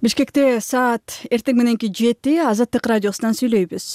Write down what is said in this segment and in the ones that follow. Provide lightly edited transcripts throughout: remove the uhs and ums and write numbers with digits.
Бишкекте саат эртең мененки 7 Азаттык радиосунан сүйлөйбүз.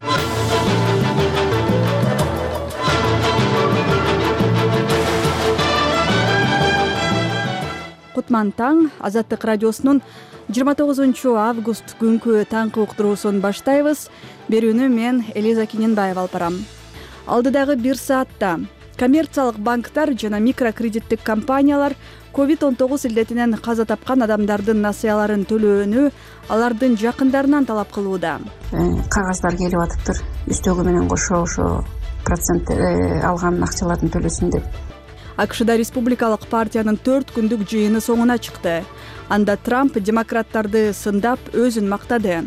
Кутман таң Азаттык радиосунун 29 август күнкү таңкы уктуруусун баштайбыз. Берүүнү мен Элиза Кененбаева алып барам. Алдыдагы 1 саатта коммерциялык банктар жана микрокредиттик компаниялар COVID-19 илдетинен каза тапкан адамдардын насыяларын төлөөнү алардын жакындарынан талап кылууда. Кагаздар келип атыптыр. Үстөгү менен кошо ошо процент алган акчалардын төлөсүн деп. АКШда республикалык партиянын 4 күндүк жыйыны соңуна чыкты. Анда Трамп демократтарды сындап өзүн мактады.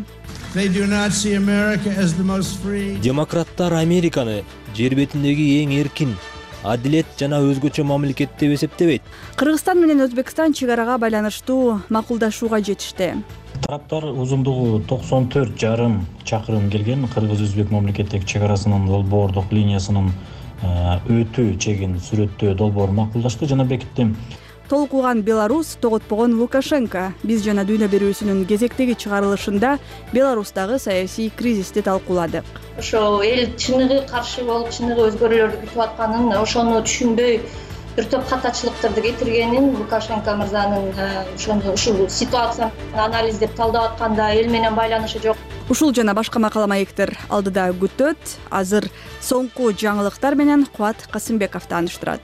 Демократтар Американы жер бетиндеги эң эркин, адилет жана өзгөчө мамлекет деп эсептебейт. Кыргызстан менен Өзбекстан чыгарага байланыштуу макулдашууга жетишти. Тараптар узундугу 94,5 чакырым келген кыргыз-өзбек мамлекеттик чыгарасынын долбоордук линиясынын өтүү чегин сүрөттөө долбоор макулдашты жана бекитти. Толкуган Беларусь тоготпогон Лукашенко. Биз жана дүйнө берүүсүнүн кезектеги чыгарылышында Беларустагы саясий кризисти талкууладык. Ошо эл чыныгы каршы болуп, чыныгы өзгөрүүлөрдү күтүп атканын, ошону түшүнбөй бир топ катачылыктарды кетиргенин, Лукашенко мырзанын ушул ситуацияны анализдеп талдап атканда эл менен байланышы жок. Ушул жана башка макала маектер алдыда күтөт. Азыр соңку жаңылыктар менен Кубат Касымбеков тааныштырат.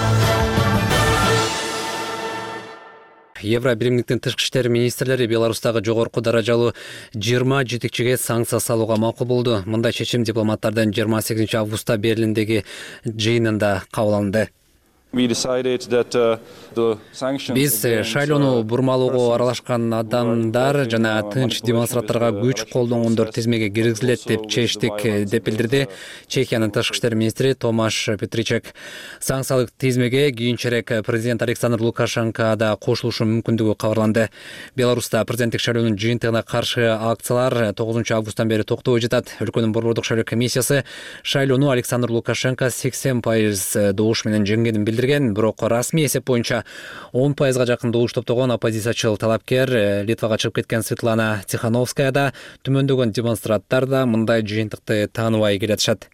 Евробиримдиктин тышкы иштер министрлери Беларустагы жогорку даражалуу 20 жетекчиге санкция салууга макул болду. Мындай чечим дипломаттардын 28 августта Берлиндеги жыйынында кабыл алынды. Биз шайлоону бурмалоого аралашкан адамдар жана тынч демонстранттарга күч колдонгондор тизмеге киргизилет деп чечтик, деп билдирди Чехиянын тышкы иштер министри Томаш Петричек. Санкциялык тизмеге кийинчерээк президент Александр Лукашенко да кошулушу мүмкүндүгү кабарланды. Беларуста президенттик шайлоонун жыйынтыгына каршы акциялар 9 августтан бери токтобой жатат. Өлкөнүн борбордук шайлоо комиссиясы шайлоону Александр Лукашенко 80% добуш менен жеңгенин билдирди. Бирок расмий эсеп боюнча 10%га жакын добуш топтогон оппозициячыл талапкер Литвага чыгып кеткен Светлана Тихановская да түмөндөгөн демонстранттар да мындай жыйынтыкты тааныбай келатышат.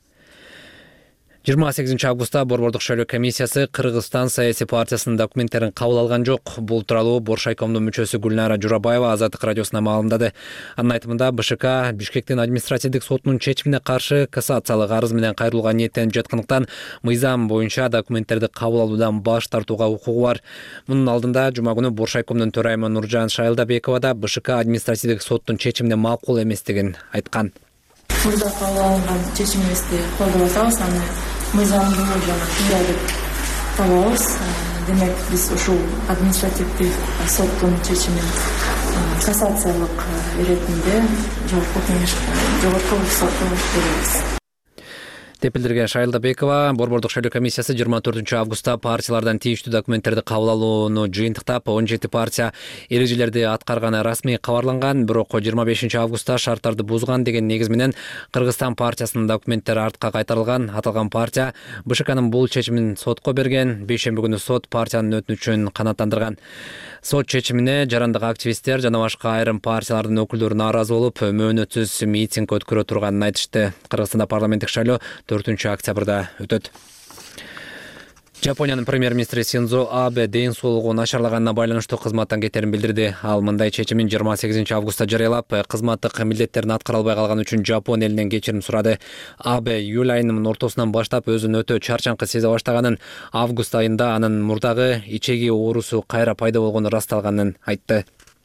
28 августта борбордук шайлоо комиссиясы Кыргызстан саясий партиясынын документтерин кабыл алган жок. Бул тууралуу Боршайкомдун мүчөсү Гүлнара Журабаева Азаттык радиосуна маалымдады. Анын айтымында БШК Бишкектин административдик сотунун чечимине каршы кассациялык арыз менен кайрылууга ниеттенип жаткандыктан мыйзам боюнча документтерди кабыл алуудан баш тартууга укугу бар. Мунун алдында жума күнү Боршайкомдун төрайымы Нуржан Шайлдабекова да БШК административдик соттун чечимине макул эместигин айткан. Мурда кабыл алынган чечимибизди колдоп атабыз, аны мыйзамдуу жана туура деп табабыз. Демек биз ушул административдик соттун чечимин кассациялык иретинде жогорку сотко беребиз. Деп билдирген Шайлдабекова, борбордук шайлоо комиссиясы 24 августта партиялардан тийиштүү документтерди кабыл алууну жыйынтыктап 17 партия эрежелерди аткарганы расмий кабарланган, бирок 25 августта шарттарды бузган деген негиз менен Кыргызстан партиясынын документтери артка кайтарылган. Аталган партия БШКнын бул чечимин сотко берген. Бейшемби күнү сот партиянын өтүнүчүн канааттандырган. Сот чечимине жарандык активисттер жана башка айрым партиялардын өкүлдөрү нааразы болуп, мөөнөтсүз митинг өткөрө турганын айтышты. Кыргызстанда парламенттик шайлоо 4 октябрда өтөт. Жапониянын премьер-министри Синдзо Абе ден соолугу начарлаганына байланыштуу кызматтан кетерин билдирди. Ал мындай чечимин 28 августта жарыялап, кызматтык милдеттерин аткара албай калган үчүн Жапон элинен кечирим сурады. Абе июль айынын ортосунан баштап өзүн өтө чарчаңкы сезе баштаганын, август айында анын мурдагы ичеги оорусу кайра пайда болгону ырасталганын айтты.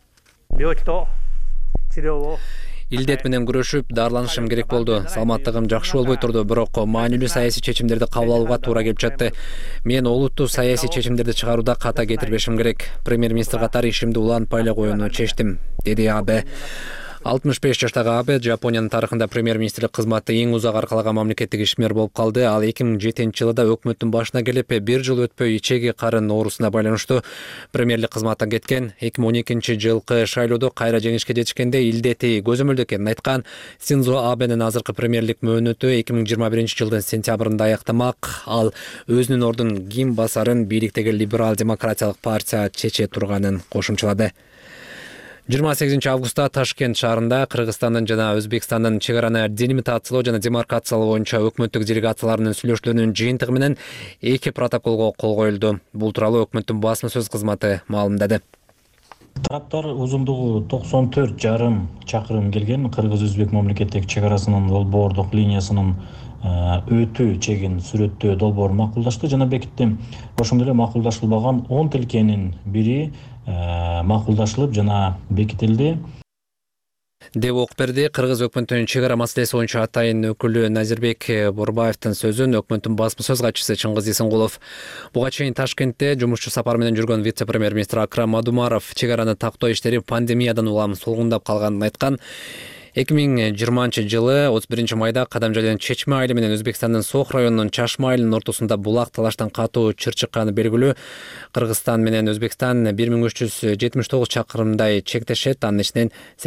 Илдет менен күрөшүп, дарыланышым керек болду. Саламаттыгым жакшы болбой турду, бирок маанилүү саясий чечимдерди кабыл алууга туура келип жатты. Мен олуттуу саясий чечимдерди чыгарууда ката кетирбешим керек. Премьер-министр катары ишимди улантпай эле коюуну чечтим, деди Абе. 65 жаштагы Абе Жапониянын тарыхында премьер-министрлик кызматты эң узак аркалаган мамлекеттик ишмер болуп калды. Ал 2007-жылда өкмөттүн башына келип, бир жыл өтпөй ичеги карын оорусуна байланыштуу премьерлик кызматтан кеткен. 2012-жылкы шайлоодо кайра жеңишке жетишкенде илдети көзөмөлдө экенин айткан. Синдзо Абенин азыркы премьерлик мөөнөтү 2021-жылдын сентябрында аяктамак. Ал өзүнүн ордун ким басарын бийликтеги либерал демократиялык партия чече турганын кошумчалады. 28 августта Ташкент шаарында Кыргызстандын жана Өзбекстандын чек араны делимитациялоо жана демаркациялоо боюнча өкмөттүк делегацияларынын сүйлөшүүлөрүнүн жыйынтыгы менен 2 протоколго кол коюлду. Бул тууралуу өкмөттүн басма сөз кызматы маалымдады. Тараптар узундугу 94,5 чакырым келген Кыргыз-Өзбек мамлекеттик чек арасынын долбоордук линиясынын өтүү чегин сүрөттөө долбоор макулдашты жана бекитти. Ошондой эле макулдашылбаган 10 тилкенин бири макулдашылып жана бекитилди деп окуп берди Кыргыз өкмөтүнүн чек ара маселеси боюнча атайын өкүлү Назирбек Борбаевдин сөзүн өкмөттүн басма сөз катчысы Чыңгыз Исенгулов. Буга чейин Ташкентте жумушчу сапар менен жүргөн вице-премьер-министр Акрам Адумаров чек араны тактоо иштери пандемиядан улам сулгундап калганын айткан. 2020 жылы 31 майда Кадам жайдын Чечме айылы менен Өзбекстандын Сох районунун Чашма айылынын ортосунда булак талаштан катуу чыр чыкканы белгилүү. Кыргызстан менен Өзбекстан 1379 чакырымдай чектешет, анын ичинен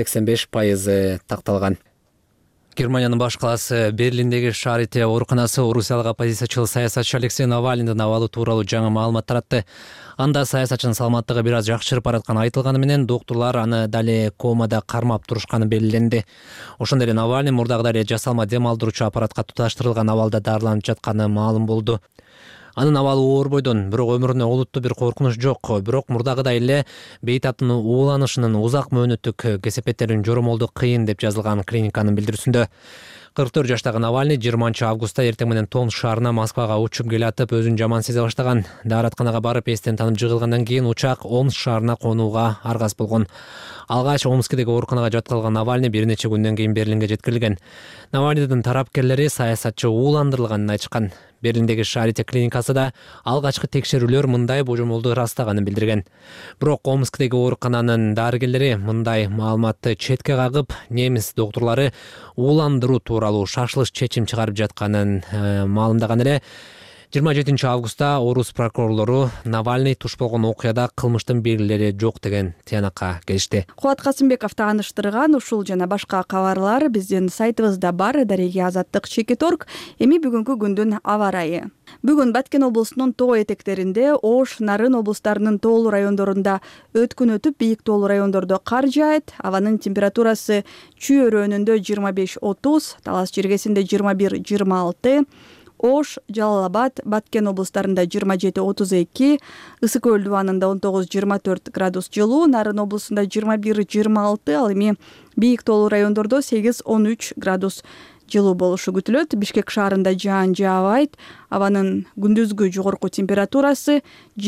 85% такталган. Германиянын баш калаасы Берлиндеги Шарите ооруканасы орусиялык оппозициячыл саясатчы Алексей Навальныйдын абалы тууралуу жаңы маалымат таратты. Анда саясатчынын саламаттыгы бир аз жакшырып баратканы айтылганы менен доктурлар аны дали комада кармап турушканы белгиленди. Ошондой эле Навальный мурдагыдай эле жасалма дем алдыруучу аппаратка туташтырылган абалда дарыланып жатканы маалым болду. Анын абалы оор бойдон, бирок өмүрүнө олуттуу бир коркунуч жок. Бирок мурдагыдай эле бейтаптын ууланышынын узак мөөнөттүк кесепеттерин жоромолду кыйын деп жазылган клиниканын билдирүүсүндө. 44 жаштагы Навальный 20 августта эртең менен Томск шаарына Москвага учуп келатып өзүн жаман сезе баштаган. Дааратканага барып эстен танып жыгылгандан кийин учак Омск шаарына конууга аргас болгон. Алгач Омскдеги ооруканага жаткырылган Навальный бир нече күндөн кийин Берлинге жеткирилген. Навальныйдын тарапкерлери саясатчы ууландырылганын айтышкан. Берлиндеги Шарите клиникасында алгачкы текшерүүлөр мындай божомолду ырастаганын билдирген. Бирок Омскдеги оорукананын дарыгерлери мындай маалыматты четке кагып, немис доктурлары ууландыруу тууралуу шашылыш чечим чыгарып жатканын маалымдаган эле. 27 августта орус прокурорлору Навальный туш болгон окуяда кылмыштын белгилери жок деген тыянакка келишти. Кубат Касымбеков тааныштырган ушул жана башка кабарлар биздин сайтыбызда бар. Дареги Азаттык Чекиторг. Эми бүгүнкү күндүн аба ырайы. Бүгүн Баткен облусунун тоо этектеринде, Ош, Нарын облустарынын тоолуу райондорунда өткүн өтүп, бийик тоолуу райондордо кар жаайт. Абанын температурасы Чүй өрөөнүндө 25-30, Талас жергесинде 21-26, Ош, Жалал-Абад, Баткен облустарында 27-32, Ысык Көл дубанында 19-24 градус жылуу, Нарын облусунда 21-26, ал эми бийик тоолуу райондордо 8-13 градус жылуу болушу күтүлөт. Бишкек шаарында жаан жаабайт. Абанын күндүзгү жогорку температурасы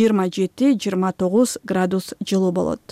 27-29 градус жылуу болот.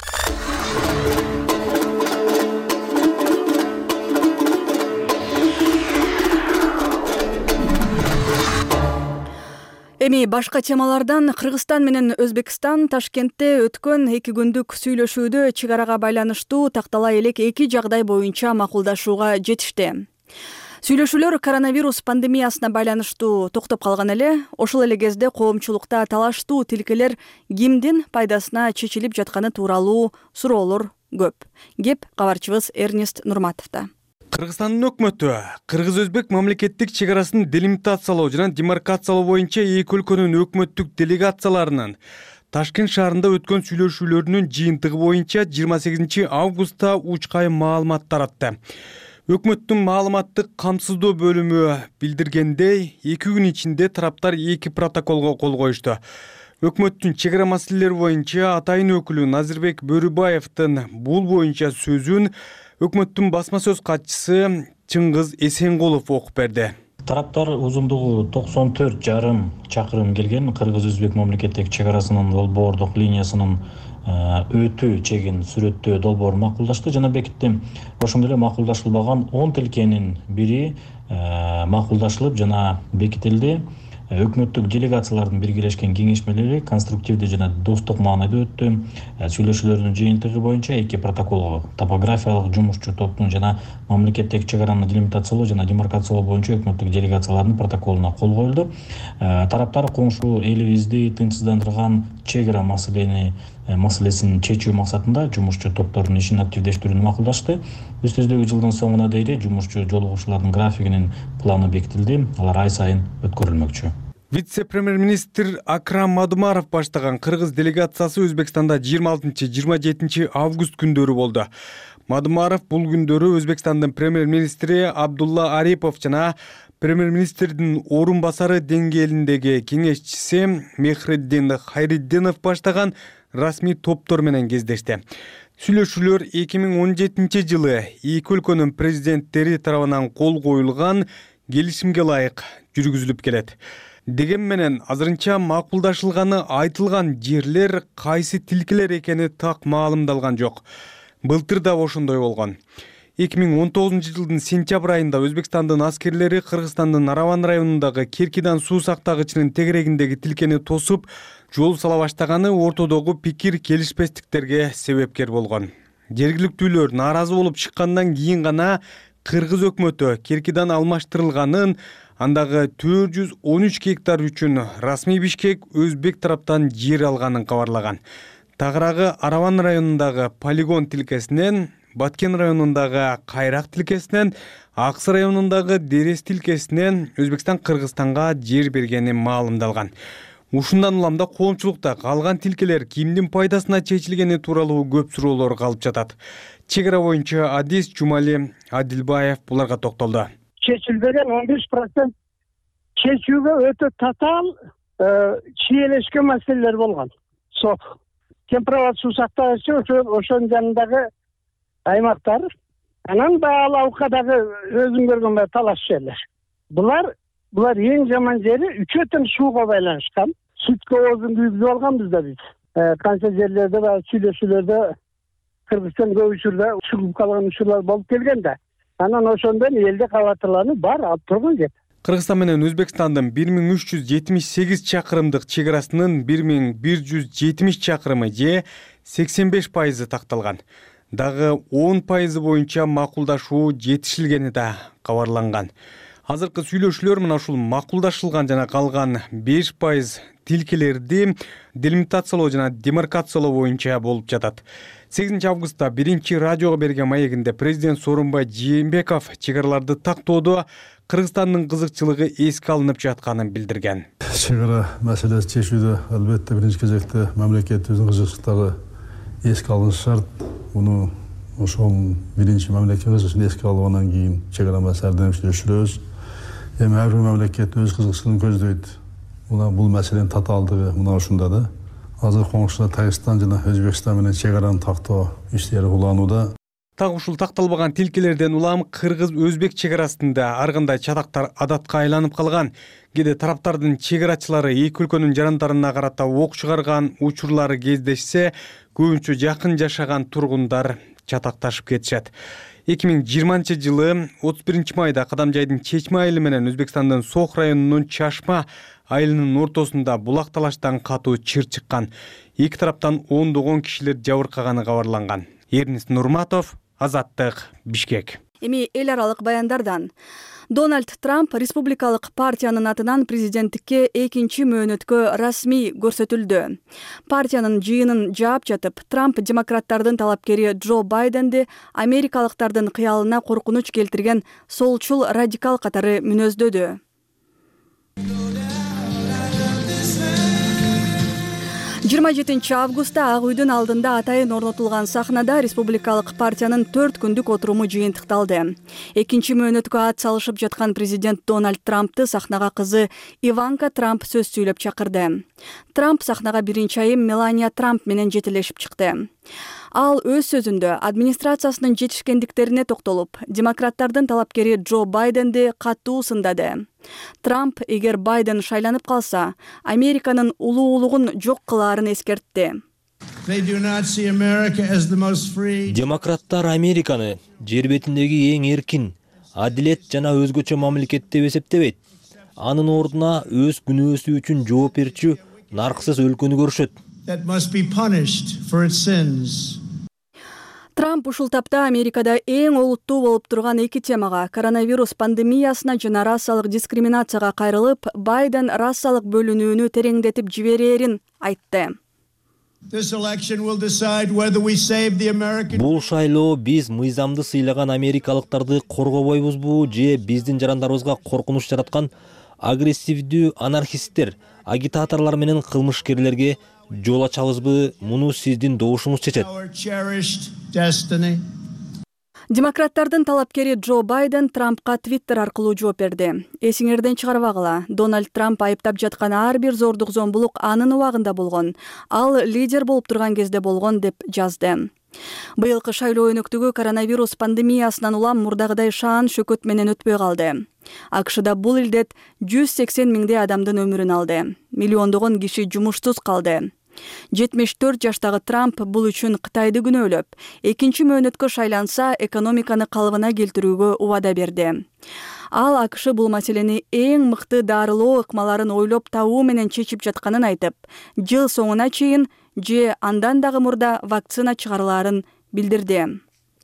Эми башка темалардан Кыргызстан менен Өзбекстан Ташкентте өткөн 2 күндүк сүйлөшүүдө чек арага байланыштуу тактала элек 2 жагдай боюнча макулдашууга жетишти. Сүйлөшүүлөр коронавирус пандемиясына байланыштуу токтоп калган эле. Ошол эле кезде коомчулукта талаштуу тилкелер кимдин пайдасына чечилип жатканы тууралуу суроолор көп. Кеп кабарчыбыз Эрнест Нурматовда. Кыргызстандын өкмөтү Кыргыз-Өзбек мамлекеттик чек арасын делимитациялоо жана демаркациялоо боюнча эки өлкөнүн өкмөттүк делегацияларынын Ташкент шаарында өткөн сүйлөшүүлөрүнүн жыйынтыгы боюнча 28 августта учкай маалымат таратты. Өкмөттүн маалыматтык камсыздоо бөлүмү билдиргендей, 2 күн ичинде тараптар 2 протоколго кол коюшту. Өкмөттүн чек ара маселелери боюнча атайын өкүлү Назирбек Борбаевдин бул боюнча сөзүн өкмөттүн басма сөз катчысы Чыңгыз Исенгулов окуп берди. Тараптар узундугу 94,5 чакырым келген Кыргыз-Өзбек мамлекеттик чек арасынын долбоордук линиясынын өтүү чегин сүрөттөө долбоор макулдашты жана бекитти. Ошондой эле макулдашылбаган 10 тилкенин бири макулдашылып жана бекитилди. Өкмөттүк делегациялардын биргелешкен кеңешмелери конструктивдүү жана достук маанайда өттү. Сүйлөшүүлөрдүн жыйынтыгы боюнча 2 протокол топографиялык жумушчу топтун жана мамлекеттик чек араны делимитациялоо жана демаркациялоо боюнча өкмөттүк делегациялардын протоколуна кол коюлду. Тараптар коңшу элибизди тынчсыздандырган чек ара маселесин чечүү максатында жумушчу топтордун ишин активдештирүүнү макулдашты. Өстүздөгү жылдын соңуна дейин жумушчу жолугушуулардын графигинин планы бекитилди. Алар ай сайын өткөрүлмөкчү. Вице-премьер-министр Акрам Мадумаров баштаган кыргыз делегациясы Өзбекстанда 26-27 август күндөрү болду. Мадумаров бул күндөрү Өзбекстандын премьер-министри Абдулла Арипов жана премьер-министрдин орун басары деңгээлиндеги кеңешчиси Мехриддин Хайриддинов баштаган расмий топтор менен кездешти. Сүйлөшүүлөр 2017 жылы эки өлкөнүн президенттери тарабынан кол коюлган келишимге ылайык жүргүзүлүп келет. Деген менен азырынча макулдашылганы айтылган жерлер кайсы тилкелер экени так маалымдалган жок. Былтыр да ошондой болгон. 2019 жылдын сентябрь айында Өзбекстандын аскерлери Кыргызстандын Араван районундагы Керкидан суу сактагычынын тегерегиндеги тилкени тосуп, жол сала баштаганы ортодогу пикир келишпестиктерге себепкер болгон. Жергиликтүүлөр нааразы болуп чыккандан кийин гана Кыргыз өкмөтү Керкидан алмаштырылганын, андагы 413 гектар үчүн расмий Бишкек Өзбек тараптан жер алганын кабарлаган. Тагыраагы Араван районундагы полигон тилкесинен, Баткен районундагы Кайрак тилкесинен, Аксы районундагы Дерес тилкесинен Өзбекстан Кыргызстанга жер бергени маалымдалган. Ушундан уламда коомчулукта калган тилкелер кимдин пайдасына чечилгени тууралуу көп суроолор калып жатат. Чек ара боюнча Адис Жумали Адилбаев буларга токтолду. Чечилбеген 15% чечүүгө өтө татаал чиелешкен маселелер болгон. Темпироват суу сактагычы ошонун жанындагы аймактар, анан баалаукка дагы өзүм көргөн талаш жерлер. Булар эң жаман жери үчөтөн сууга байланышкан. Сүт ковозун күйгүзүп алганбыз да биз. Канча жерлерде сүйлөшүүлөрдө Кыргызстан көп учурда чыгып калган учурлар болуп келген да. Анан ошондон элде кабатырланып бар алып турган жер. Кыргызстан менен Өзбекстандын 1378 чакырымдык чек арасынын 1170 чакырымы же 85% такталган. Дагы 10% боюнча макулдашуу жетишилгени да кабарланган. Азыркы сүйлөшүүлөр мына ушул макулдашылган жана калган 5% тилкелерди делимитациялоо жана демаркациялоо боюнча болуп жатат. 8 августта биринчи радиого берген маегинде президент Сооронбай Жээнбеков чек араларды тактоодо Кыргызстандын кызыкчылыгы эске алынып жатканын билдирген. Чек ара маселеси чечүүдө албетте биринчи кезекте мамлекетибиздин кызыкчылыктары эске алынышы шарт. Муну ошол биринчи мамлекет кызыкчылыгын эске алгандан кийин чек ара маселелерин сүйлөшүбүз. Эми ар бир мамлекет өз кызыкчылыгын көздөйт. Бул маселенин татаалдыгы мына ушунда да. Азыр коңшуда Тагыстан жана Өзбекстан менен чек араны тактоо иштери уланууда. Так ушул такталбаган тилкелерден улам Кыргыз-Өзбек чек арасында ар кандай чатактар адатка айланып калган. Кээде тараптардын чек арачылары эки өлкөнүн жарандарына карата ок чыгарган учурлары кездешсе, көбүнчө жакын жашаган тургундар чатакташып кетишет. 2020 жылы 31 майда Кадамжайдын Чечме айылы менен Өзбекстандын Сох районунун Чашма айылынын ортосунда булак талаштан катуу чыр чыккан. Эки тараптан ондогон кишилер жабыркаганы кабарланган. Эрнис Нурматов, Азаттык, Бишкек. Эми эл аралык баяндардан. Дональд Трамп республикалык партиянын атынан президенттикке экинчи мөөнөткө расмий көрсөтүлдү. Партиянын жыйынын жаап жатып, Трамп демократтардын талапкери Джо Байденди америкалыктардын кыялына коркунуч келтирген солчул радикал катары мүнөздөдү. 27 августта Ак үйдүн алдында атайын орнотулган сахнада республикалык партиянын 4 күндүк отуруму жыйынтыкталды. Экинчи мөөнөткө ат салышып жаткан президент Дональд Трампты сахнага кызы Иванка Трамп сөз сүйлөп чакырды. Трамп сахнага биринчи айым Мелания Трамп менен жетелешип чыкты. Ал өз сөзүндө администрациясынын жетишкендиктерине токтолуп, демократтардын талапкери Джо Байденди катуу сындады. Трамп эгер Байден шайланып калса, Американын улуулугун жок кылаарын эскертти. Демократтар Американы жер бетиндеги эң эркин, адилет жана өзгөчө мамлекет деп эсептебейт. Анын ордуна өз күнөөсү үчүн жооп берчү нарксыз өлкөнү көрүшөт. Трамп ушул тапта Америкада эң олуттуу болуп турган эки темага — коронавирус пандемиясына жана расалык дискриминацияга кайрылып, Байден расалык бөлүнүүнү тереңдетип жиберерин айтты. Бул шайлоо биз мыйзамды сыйлаган америкалыктарды коргобойбузбу же биздин жарандарыбызга коркунуч жараткан агрессивдүү анархисттер, агитаторлор менен кылмышкерлерге жол ачабызбы? Муну сиздин добушуңуз чечет. Демократтардын талапкери Джо Байден Трампка Твиттер аркылуу жооп берди. Эсиңерден чыгарбагыла, Дональд Трамп айыптап жаткан ар бир зордук зомбулук анын убагында болгон. Ал лидер болуп турган кезде болгон деп жазды. Быйылкы шайлоо өнөктүгү коронавирус пандемиясынан улам мурдагыдай шаан шөкөт менен өтпөй калды. АКШда бул илдет 180 миңдей адамдын өмүрүн алды. Миллиондогон киши жумушсуз калды. 74 жаштагы Трамп бул үчүн Кытайды күнөөлөп, экинчи мөөнөткө шайланса экономиканы калыбына келтирүүгө убада берди. Ал АКШ бул маселени эң мыкты дарылоо ыкмаларын ойлоп табуу менен чечип жатканын айтып, жыл соңуна чейин же андан дагы мурда вакцина чыгарылаарын билдирди.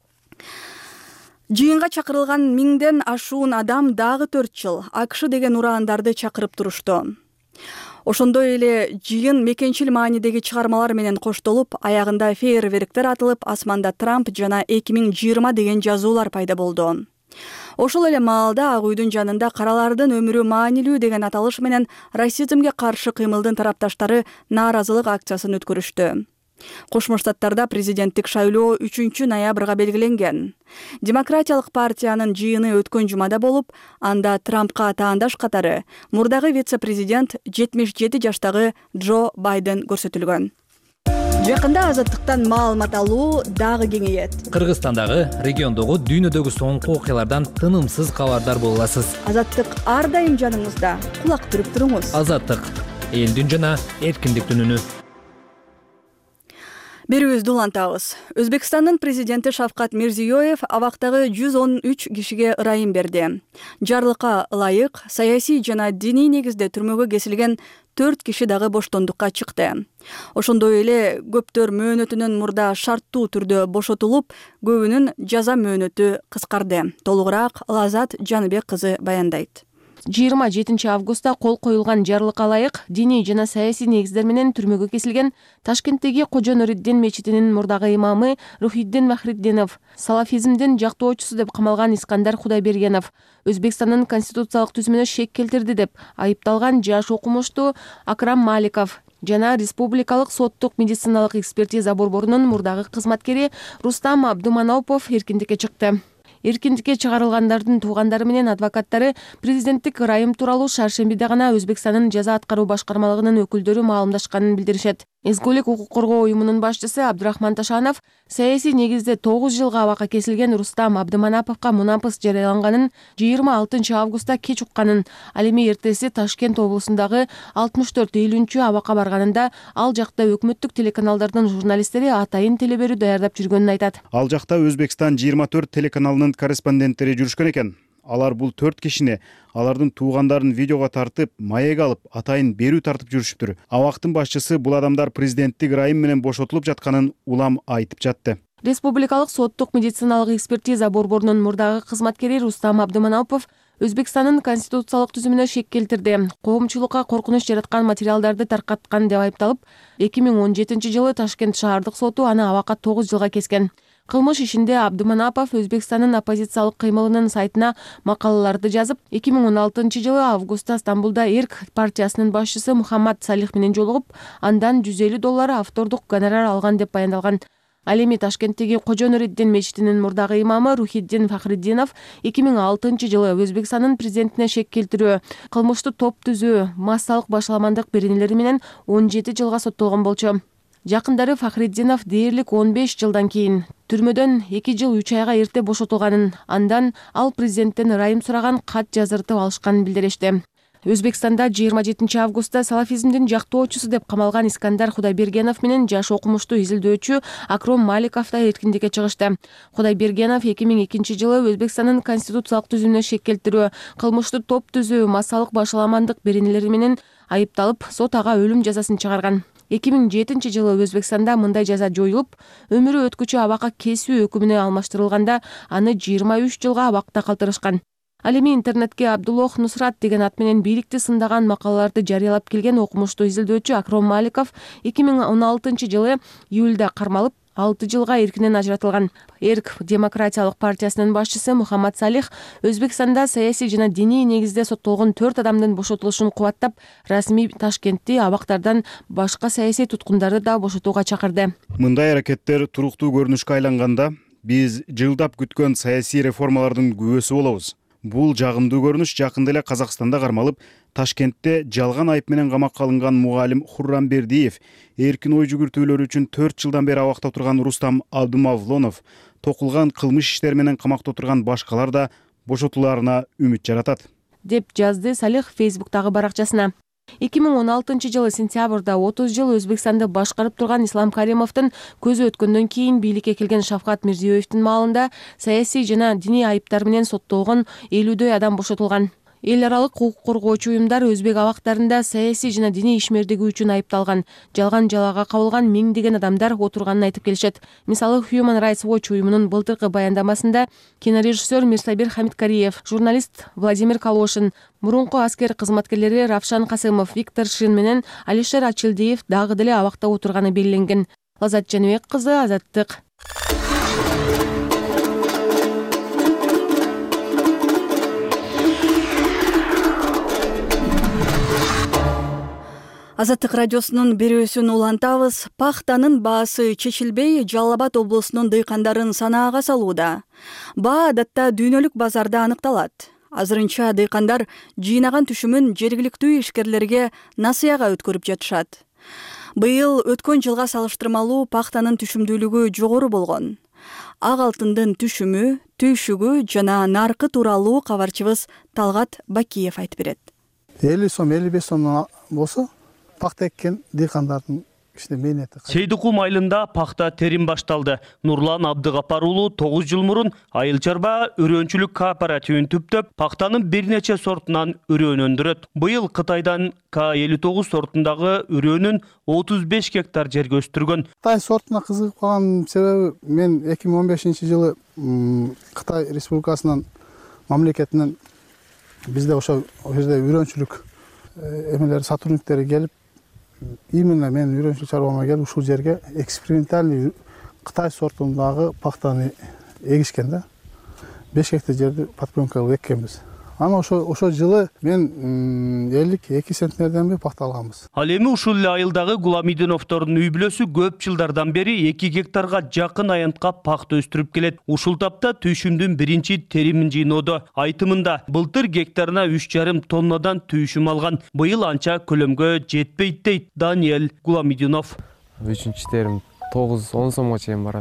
Жыйынга чакырылган 1000ден ашуун адам дагы 4 жыл АКШ деген ураандарды чакырып турушту. Ошондой эле жыйын мекенчил маанидеги чыгармалар менен коштолуп, аягында фейерверктер атылып, асманда Трамп жана 2020 деген жазуулар пайда болду. Ошол эле маалда Ак үйдүн жанында каралардын өмүрү маанилүү деген аталыш менен расизмге каршы кыймылдын тарапташтары нааразылык акциясын өткөрүштү. Кошмо Штаттарда президенттик шайлоо 3-ноябрга белгиленген. Демократиялык партиянын жыйыны өткөн жумада болуп, анда Трампка таандаш катары мурдагы вице-президент 77 жаштагы Джо Байден көрсөтүлгөн. Жакында Азаттыктан маалымат алуу дагы кеңейет. Кыргызстандагы, региондогу, дүйнөдөгү соңку окуялардан тынымсыз кабардар боло аласыз. Азаттык ар дайым жаныңызда. Кулак түрүп туруңуз. Азаттык элдин жана эркиндиктин үнү. Берүүбүздү улантабыз. Өзбекстандын президенти Шавкат Мирзиёев абактагы 113 кишиге ырайым берди. Жарлыкка ылайык саясий жана диний негизде түрмөгө кесилген 4 киши дагы боштондукка чыкты. Ошондой эле көптөр мөөнөтүнөн мурда шарттуу түрдө бошотулуп, көбүнүн жаза мөөнөтү кыскарды. Толугураак Лазат Жаныбек кызы баяндайт. 27 августта кол коюлган жарлыкка ылайык диний жана саясий негиздер менен түрмөгө кесилген Ташкенттеги Кожо Нуриддин мечитинин мурдагы имамы Рухиддин Фахриддинов, салафизмдин жактоочусу деп камалган Искандар Кудайбергенов Өзбекстандын конституциялык түзүмүнө шек келтирди деп айыпталган жаш окумуштуу Акрам Маликов жана Республикалык соттук медициналык экспертиза борборунун мурдагы кызматкери Рустам Абдуманапов эркиндикке чыкты. Эркиндикке чыгарылгандардын туугандары менен адвокаттары президенттик ырайым тууралуу шаршембиде гана Өзбекстандын жаза аткаруу башкармалыгынын өкүлдөрү маалымдашканын билдиришет. Эзгулик укук коргоо уюмунун башчысы Абдурахман Ташанов саясий негизде 9 жылга абакка кесилген Рустам Абдуманаповго мунапыс жарыяланганын 26 августта кеч укканын, ал эми эртеси Ташкент облусундагы 64 июлүнчү абакка барганында ал жакта өкмөттүк телеканалдардын журналисттери атайын телеберүү даярдап жүргөнүн айтат. Ал жакта Өзбекстан 24 телеканалынын корреспонденттери жүрүшкөн экен. Алар бул 4 кишини алардын туугандарын видеого тартып, маек алып, атайын берүү тартып жүрүшүптүр. Абактын башчысы бул адамдар президенттик ырайым менен бошотулуп жатканын улам айтып жатты. Республикалык соттук медициналык экспертиза борборунун мурдагы кызматкери Рустам Абдуманапов Өзбекстандын конституциялык түзүмүнө шек келтирди. Коомчулукка коркунуч жараткан материалдарды таркаткан деп айыпталып, 2017 жылы Ташкент шаардык соту аны абакка 9 жылга кескен. Кылмыш ишинде Абдуманапов Өзбекстандын оппозициялык кыймылынын сайтына макалаларды жазып, 2016 жылы августта Стамбулда Эрк партиясынын башчысы Мухаммад Салих менен жолугуп, андан $150 автордук гонорар алган деп баяндалган. Ал эми Ташкенттеги Кожо Нуриддин мечитинин мурдагы имамы Рухиддин Фахриддинов 2006 жылы Өзбекстандын президентине шек келтирүү, кылмыштуу топ түзүү, массалык башаламандык беренелери менен 17 жылга соттолгон болчу. Жакындары Фахриддинов дээрлик 15 жылдан кийин түрмөдөн 2 жыл 3 айга эрте бошотулганын, андан ал президенттен ырайым сураган кат жаздыртып алышканын билдиришти. Өзбекстанда 27 августта салафизмдин жактоочусу деп камалган Искандар Кудайбергенов менен жаш окумуштуу изилдөөчү Акром Маликов да эркиндикке чыгышты. Кудайбергенов 2002 жылы Өзбекстандын конституциялык түзүмүнө шек келтирүү, кылмыштуу топ түзүү, массалык башаламандык беренелери менен айыпталып, сот ага өлүм жазасын чыгарган. 2007 жылы Өзбекстанда мындай жаза жоюлуп, өмүрү өткүчү абакка кесүү өкүмүнө алмаштырылганда, аны 23 жылга абакта калтырышкан. Ал эми интернетке Абдуллох Нусрат деген ат менен бийликти сындаган макалаларды жарыялап келген окумуштуу изилдөөчү Акром Маликов 2016 жылы июлда кармалып, 6 жылга эркинен ажыратылган. Эрк демократиялык партиясынын башчысы Мухаммад Салих Өзбекстанда саясий жана диний негизде соттолгон 4 адамдын бошотулушун кубаттап, расмий Ташкентти абактардан башка саясий туткундарды да бошотууга чакырды. Мындай аракеттер туруктуу көрүнүшкө айланганда биз жылдап күткөн саясий реформалардын күбөсү болобуз. Бул жагымдуу көрүнүш жакында эле Казакстанда кармалып, Ташкентте жалган айып менен камакка алынган мугалим Хуррам Бердиев, эркин ой жүгүртүүлөрү үчүн 4 жылдан бери абакта отурган Рустам Абдумавлонов, токулган кылмыш иштери менен камакта отурган башкалар да бошотуларына үмүт жаратат, деп жазды Салих Фейсбуктагы баракчасына. 2016 жылы сентябрда 30 жыл Өзбекстанды башкарып турган Ислам Каримовдун көзү өткөндөн кийин бийликке келген Шавкат Мирзиёевдин маалында саясий жана диний айыптар менен соттолгон 50дөй адам бошотулган. Эл аралык укук коргоочу уюмдар өзбек абактарында саясий жана диний ишмердиги үчүн айыпталган, жалган жалага кабылган миңдеген адамдар отурганын айтып келишет. Мисалы Human Rights Watch уюмунун былтыркы баяндамасында кинорежиссер Мирсабир Хамидкариев, журналист Владимир Калошин, мурунку аскер кызматкерлери Равшан Касымов, Виктор Шин менен Алишер Ачилдиев дагы деле абакта отурганы белгиленген. Лазат Жаныбек кызы, Азаттык. Азаттык радиосунун берүүсүн улантабыз. Пахтанын баасы чечилбей, Жалал Абад облусунун дыйкандарын санаага салууда. Баа адатта дүйнөлүк базарда аныкталат. Азырынча дыйкандар жыйнаган түшүмүн жергиликтүү ишкерлерге насыяга өткөрүп жатышат. Быйыл өткөн жылга салыштырмалуу пахтанын түшүмдүүлүгү жогору болгон. Ак алтындын түшүмү, түйшүгү жана наркы тууралуу кабарчыбыз Талгат Бакиев айтып берет. 50 сом, 55 сом болсо пахта эккен дыйкандардын кичине мээнети. Сейдикум айылында пахта терим башталды. Нурлан Абдыгапар уулу 9 жыл мурун айыл чарба өрөөнчүлүк кооперативин түптөп, пахтанын бир нече сортунан өрөөн өндүрөт. Быйыл Кытайдан К59 сортундагы өрөөнүн 35 гектар жерге өстүргөн. Кытай сортуна кызыгып калган себеби мен 2015 жылы Кытай Республикасынын мамлекетинен бизде ошо жерде өрөөнчүлүк эмелер сотрудниктери келип, именно мен үйрөнчүлүк чарбама келип ушул жерге экспериментальный Кытай сортундагы пахтаны эгишкен да. 5 гектар жерди подпленка кылып эккенбиз. Ана ошо жылы мен 52 центнерден пахта алганбыз. Ал эми ушул эле айылдагы Гуламидиновдордун үй бүлөсү көп жылдардан бери 2 гектарга жакын аянтка пахта өстүрүп келет. Ушул тапта түйшүмдүн биринчи теримин жыйноодо. Айтымында былтыр гектарына 3,5 тоннадан түйшүм алган. Быйыл анча көлөмгө жетпейт дейт Даниэль Гуламидинов. 3-чү терим 9-10 сомго чейин барат.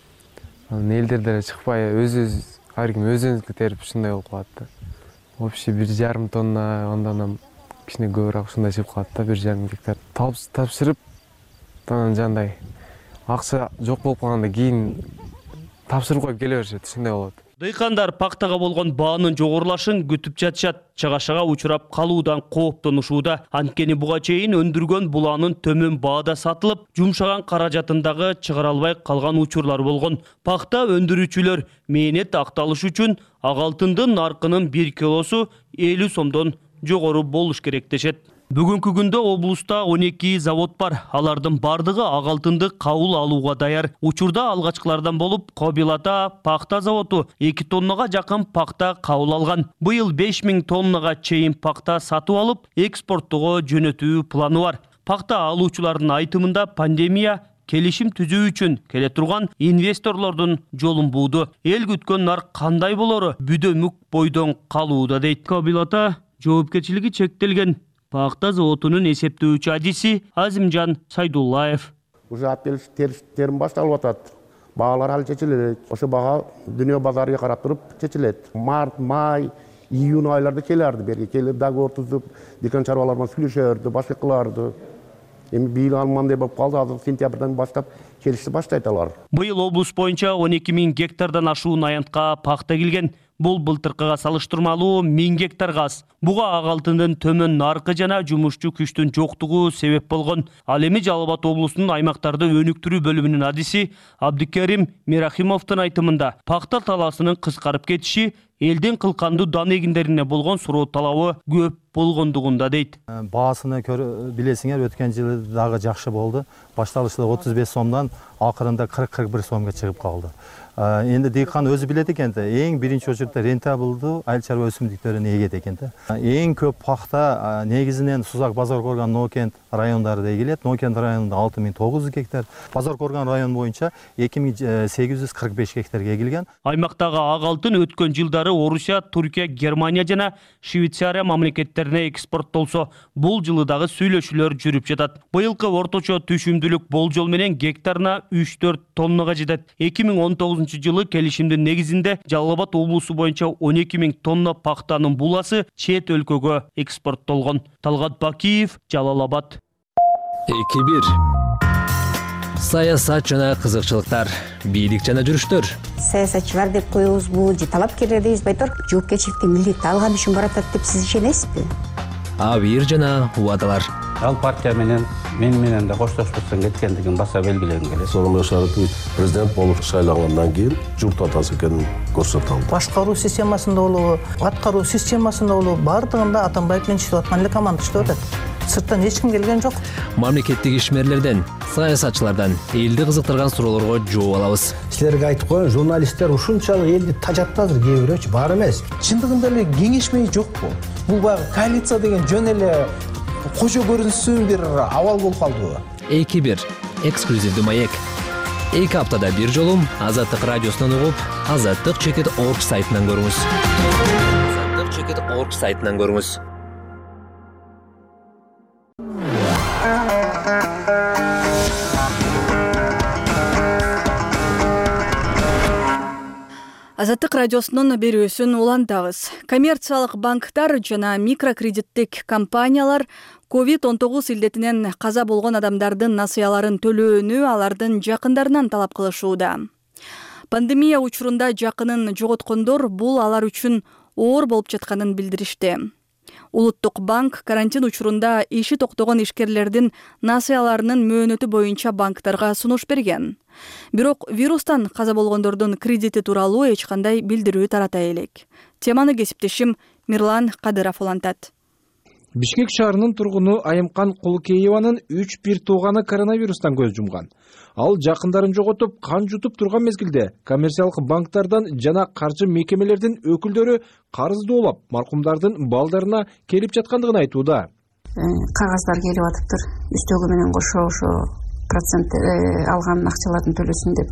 Элдерде чыкпай ар ким өзүнүкү терип ушундай болуп калат да. Вообще 1,5 тонна, ондан кичине көбүрөөк ушундай чыгып калат да, 1,5 гектар. Тапшырып, анан жандай акча жок болуп калганда кийин тапшырып коюп келе беришет, ушундай болот. Дыйкандар пахтага болгон баанын жогорулашын күтүп жатышат. Чыгашага учурап калуудан кооптонушууда. Анткени буга чейин өндүргөн буланын төмөн баада сатылып, жумшаган каражатындагы чыгара албай калган учурлар болгон. Пахта өндүрүүчүлөр мээнет акталыш үчүн ак алтындын наркынын 1 килосу 50 сомдон жогору болуш керек дешет. Бүгүнкү күндө облуста 12 завод бар. Алардын бардыгы ак алтынды кабыл алууга даяр. Учурда алгачкылардан болуп Кобил Ата пахта заводу 2 тоннага жакын пахта кабыл алган. Быйыл 5000 тоннага чейин пахта сатып алып, экспорттоого жөнөтүү планы бар. Пахта алуучулардын айтымында пандемия келишим түзүү үчүн келе турган инвесторлордун жолун бууду. Эл күткөн нарк кандай болору бүдөмүк бойдон калууда дейт. Кобил Ата жоопкерчилиги чектелген пахта заводунун эсептөөчү адиси Азимжан Сайдуллаев. Уже терим башталып атат. Баалар ал чечилет. Ошо бага дүйнө базарыга карап туруп чечилет. Март, май, июнь айларда келерди берги. Келип договор түзүп, дыйкан чарбалар менен сүйлөшөрдү, башка кыларды. Эми быйыл алмандай болуп калды, азыр сентябрдан баштап келишти баштайт алар. Быйыл облус боюнча 12 000 гектардан ашуун аянтка пахта келген. Бул былтыркыга салыштырмалуу 1000 гектарга аз. Буга ак алтындын төмөн наркы жана жумушчу күчтүн жоктугу себеп болгон. Ал эми Жалал Абад облусунун аймактарды өнүктүрүү бөлүмүнүн адиси Абдикерим Мирахимовдун айтымында пакта талаасынын кыскарып кетиши элдин кылкандуу дан эгиндерине болгон суроо талабы көп болгондугунда дейт. Баасыны билесиңер, өткөн жылы дагы жакшы болду. Башталышта 35 сомдон акырында 40-41 сомго чыгып калды. Енді дейқан өзі біледі екен, ең бірінші очередте рентабылды айыл шаруа өсімдіктерін егеді екен. Ең көп пақта негізінен Сузак, Базаркорган, Нокент райондары егіледі. Нокент районында 6900 гектар, Базаркорган район бойынша 2845 гектарга егілген. Аймақтағы ак алтын өткөн жылдары Орусия, Түркия, Германия жана Швейцария мамлекеттерине экспорттолсо, бул жылы дагы сүйлөшүүлөр жүрүп жатат. Быйылкы орточо түшүмдүүлүк болжол менен гектарына 3-4 тоннага жетет. 2019 жылы келишимдин негизинде Жалал Абад облусу боюнча 12 000 тонна пактанын буласы чет өлкөгө экспорттолгон. Талгат Бакиев, Жалал Абад. 2-1. Саясат жана кызыкчылыктар, бийлик жана жүрүштөр. Саясатчылар деп коебуз, бул же талапкерлер дейбиз, байтор жоопкерчиликти милдет алган үчүн баратат деп сиз ишенесизби? Абийир жана убадалар. Ал партия менен да коштошпостон кеткендигин баса белгилегим келет. Сооронбай Шарипович президент болуп шайлангандан кийин журт атасы экенин көрсөтө алды. Башкаруу системасында болобу, аткаруу системасында болобу, бардыгында Атамбаев менен иштеп аткан эле команда иштеп атат. Сырттан эч ким келген жок. Мамлекеттик ишмерлерден, саясатчылардан элди кызыктырган суроолорго жооп алабыз. Силерге айтып коеюн, журналисттер ушунчалык элди тажатпадыр, кээ бирөөчү бар эмес. Чындыгында эле кеңешмей жокпу? Бул баягы коалиция деген жөн эле кожо көрүнсүн бир абал болуп калдыбы? 2-1 эксклюзивдүү маек. 2 аптада бир жолу Азаттык радиосунан угуп, azattik.org сайтынан көрүңүз. azattik.org сайтынан көрүңүз. Азаттык радиосунун берүүсүн улантабыз. Коммерциялык банктар жана микрокредиттик компаниялар COVID-19 илдетинен каза болгон адамдардын насыяларын төлөөнү алардын жакындарынан талап кылышууда. Пандемия учурунда жакынын жоготкондор бул алар үчүн оор болуп жатканын билдиришти. Улуттук банк карантин учурунда иши токтогон ишкерлердин насыяларынын мөөнөтү боюнча банктарга сунуш берген. Бирок вирустан каза болгондордун кредити тууралуу эч кандай билдирүү тарата элек. Теманы кесиптешим Мирлан Кадыров улантат. Бишкек шаарынын тургуну Айымкан Кулкееванын 3-1 тууганы коронавирустан көз жумган. Ал жакындарын жоготуп, кан жутуп турган мезгилде коммерциялык банктардан жана каржы мекемелердин өкүлдөрү карызды оолап, маркумдардын балдарына келип жаткандыгын айтууда. Кагаздар келип атыптыр, үстөгү менен кошо процент алган акчалардын төлөсүн деп.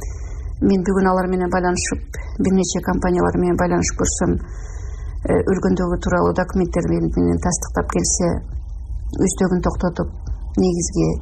Мен бүгүн алар менен байланышып, бир нече компаниялар менен байланышып көрсөм, өлгөндөгү тууралуу документтер менен тастыктап келсе, үстөгүн токтотуп, негизги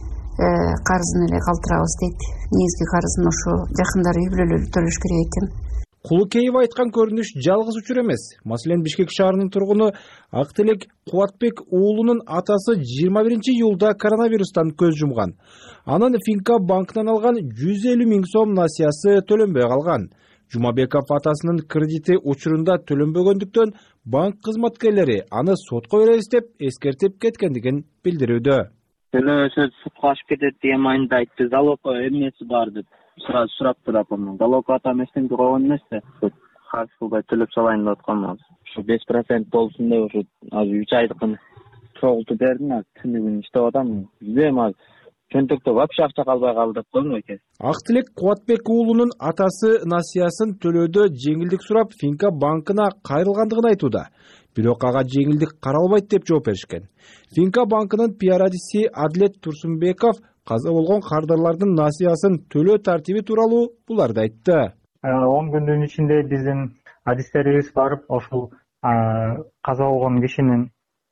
карызын эле калтырабыз дейт. Негизги карызын ошо жакындары үй бүлөлөр төлөш керек экен. Кулукеева айткан көрүнүш жалгыз учур эмес. Маселен, Бишкек шаарынын тургуну Актилек Кубатбек уулунун атасы 21 июлда коронавирустан көз жумган. Анын Финка банкынан алган 150 000 сом насыясы төлөнбөй калган. Жумабеков атасынын кредити учурунда төлөнбөгөндүктөн банк кызматкерлери аны сотко беребиз деп эскертип кеткендигин билдирүүдө. Төлөсө сотко ашып кетет деген майында айтты. Залог эмнеси бар деп сурап турап анан. Залог атам эстенди койгон эмес да. Карыз кылбай төлөп салайын деп атканбыз. Ушу 5% болсун деп ушу азыр 3 айдыкын чогултуп бердим. Түнүгүн иштеп атам. Билбейм азыр чөнтөктө вообще акча калбай калды деп койдум экен. Актилек Кубатбек уулунун атасы насыясын төлөөдө жеңилдик сурап Финка банкына кайрылгандыгын айтууда. Бирок ага жеңилдик каралбайт деп жооп беришкен. Финка банкынын пиар адиси Адилет Турсунбеков каза болгон кардарлардын насыясын төлөө тартиби тууралуу буларды айтты. 10 күндүн ичинде биздин адистерибиз барып ошол каза болгон кишинин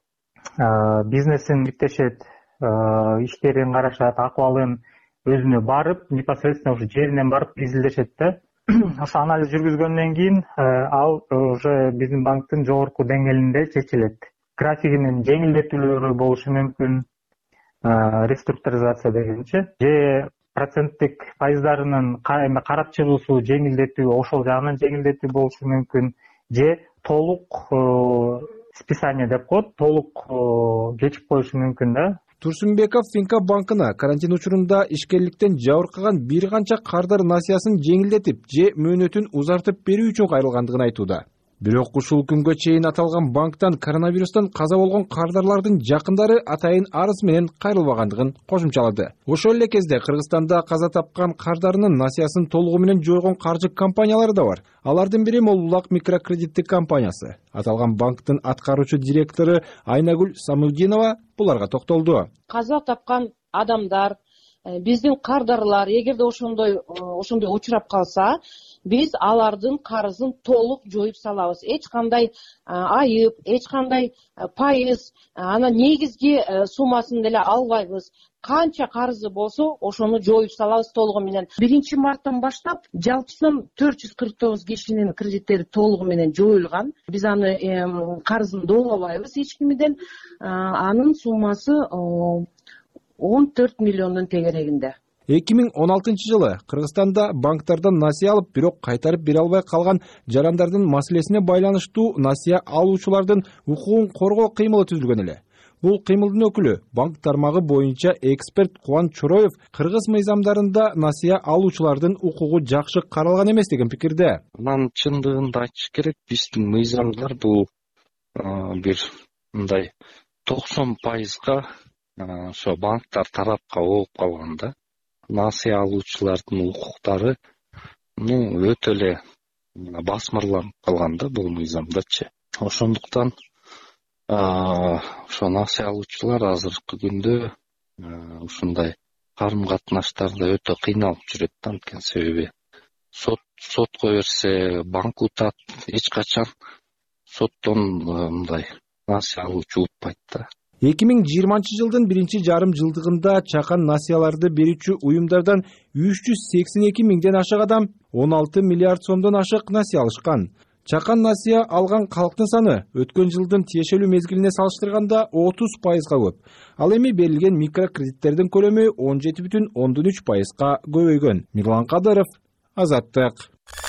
бизнесин иптешет, иштерин карашат, акыбалын өзүнө барып, непосредственно ушу жеринен барып изилдешет да. Ошо анализ жүргүзгөндөн кийин ал уже биздин банктын жогорку деңгээлинде чечилет. Графигинин жеңилдетүүлөрү болушу мүмкүн, реструктуризация дегенчи, же проценттик пайыздарынын карап чыгуусу жеңилдетүү ошол жагынан жеңилдетүү болушу мүмкүн, же толук списание деп коет, толук кечип коюшу мүмкүн да. Турсунбеков Финка банкына карантин учурунда ишкерликтен жабыркаган бир канча кардар насыясын жеңилдетип же мөөнөтүн узартып берүү үчүн кайрылгандыгын айтууда. Бирок ушул күнгө чейин аталган банктан коронавирустан каза болгон кардарлардын жакындары атайын арыз менен кайрылбагандыгын кошумчалады. Ошол эле кезде Кыргызстанда каза тапкан кардарынын насыясын толугу менен жойгон каржы компаниялары да бар. Алардын бири Молулак микрокредиттик компаниясы. Аталган банктын аткаруучу директору Айнагүл Самудинова буларга токтолду. Каза тапкан адамдар, биздин кардарлар эгерде ошондой учурап калса, биз алардын карызын толук жоюп салабыз. Эч кандай айып, эч кандай пайыз, анан негизги суммасын деле албайбыз. Канча карызы болсо, ошону жоюп салабыз толугу менен. 1 марттан баштап жалпысынан 449 кишинин кредиттери толугу менен жоюлган. Биз аны карызын доолобойбуз эч кимден. Анын суммасы 14 миллиондун тегерегинде. 2016 жылы Кыргызстанда банктардан насыя алып, бирок кайтарып бере албай калган жарандардын маселесине байланыштуу насыя алуучулардын укугун коргоо кыймылы түзүлгөн эле. Бул кыймылдын өкүлү банк тармагы боюнча эксперт Кубан Чороев кыргыз мыйзамдарында насыя алуучулардын укугу жакшы каралган эмес деген пикирде. Анан чындыгында айтыш керек, биздин мыйзамдар бул бир мындай 90%га ошо банктар тарапка болуп калганда, насыя алуучулардын укуктары өтө эле басмырланып калган да бул мыйзамдачы. Ошондуктан ошо насыя алуучулар азыркы күндө ушундай карым катнаштарда өтө кыйналып жүрөт да, анткени себеби сотко берсе банк утат, эч качан соттон мындай насыя алуучу уппайт да. 2020 жылдын 1-жарым жылдыгында чакан насыяларды берүүчү уюмдардан 382 миңден ашык адам 16 миллиард сомдон ашык насыя алышкан. Чакан насыя алган калктын саны өткөн жылдын тиешелүү мезгилине салыштырганда 30%га көп. Ал эми берилген микрокредиттердин көлөмү 17,3%га көбөйгөн. Мирлан Кадыров, Азаттык.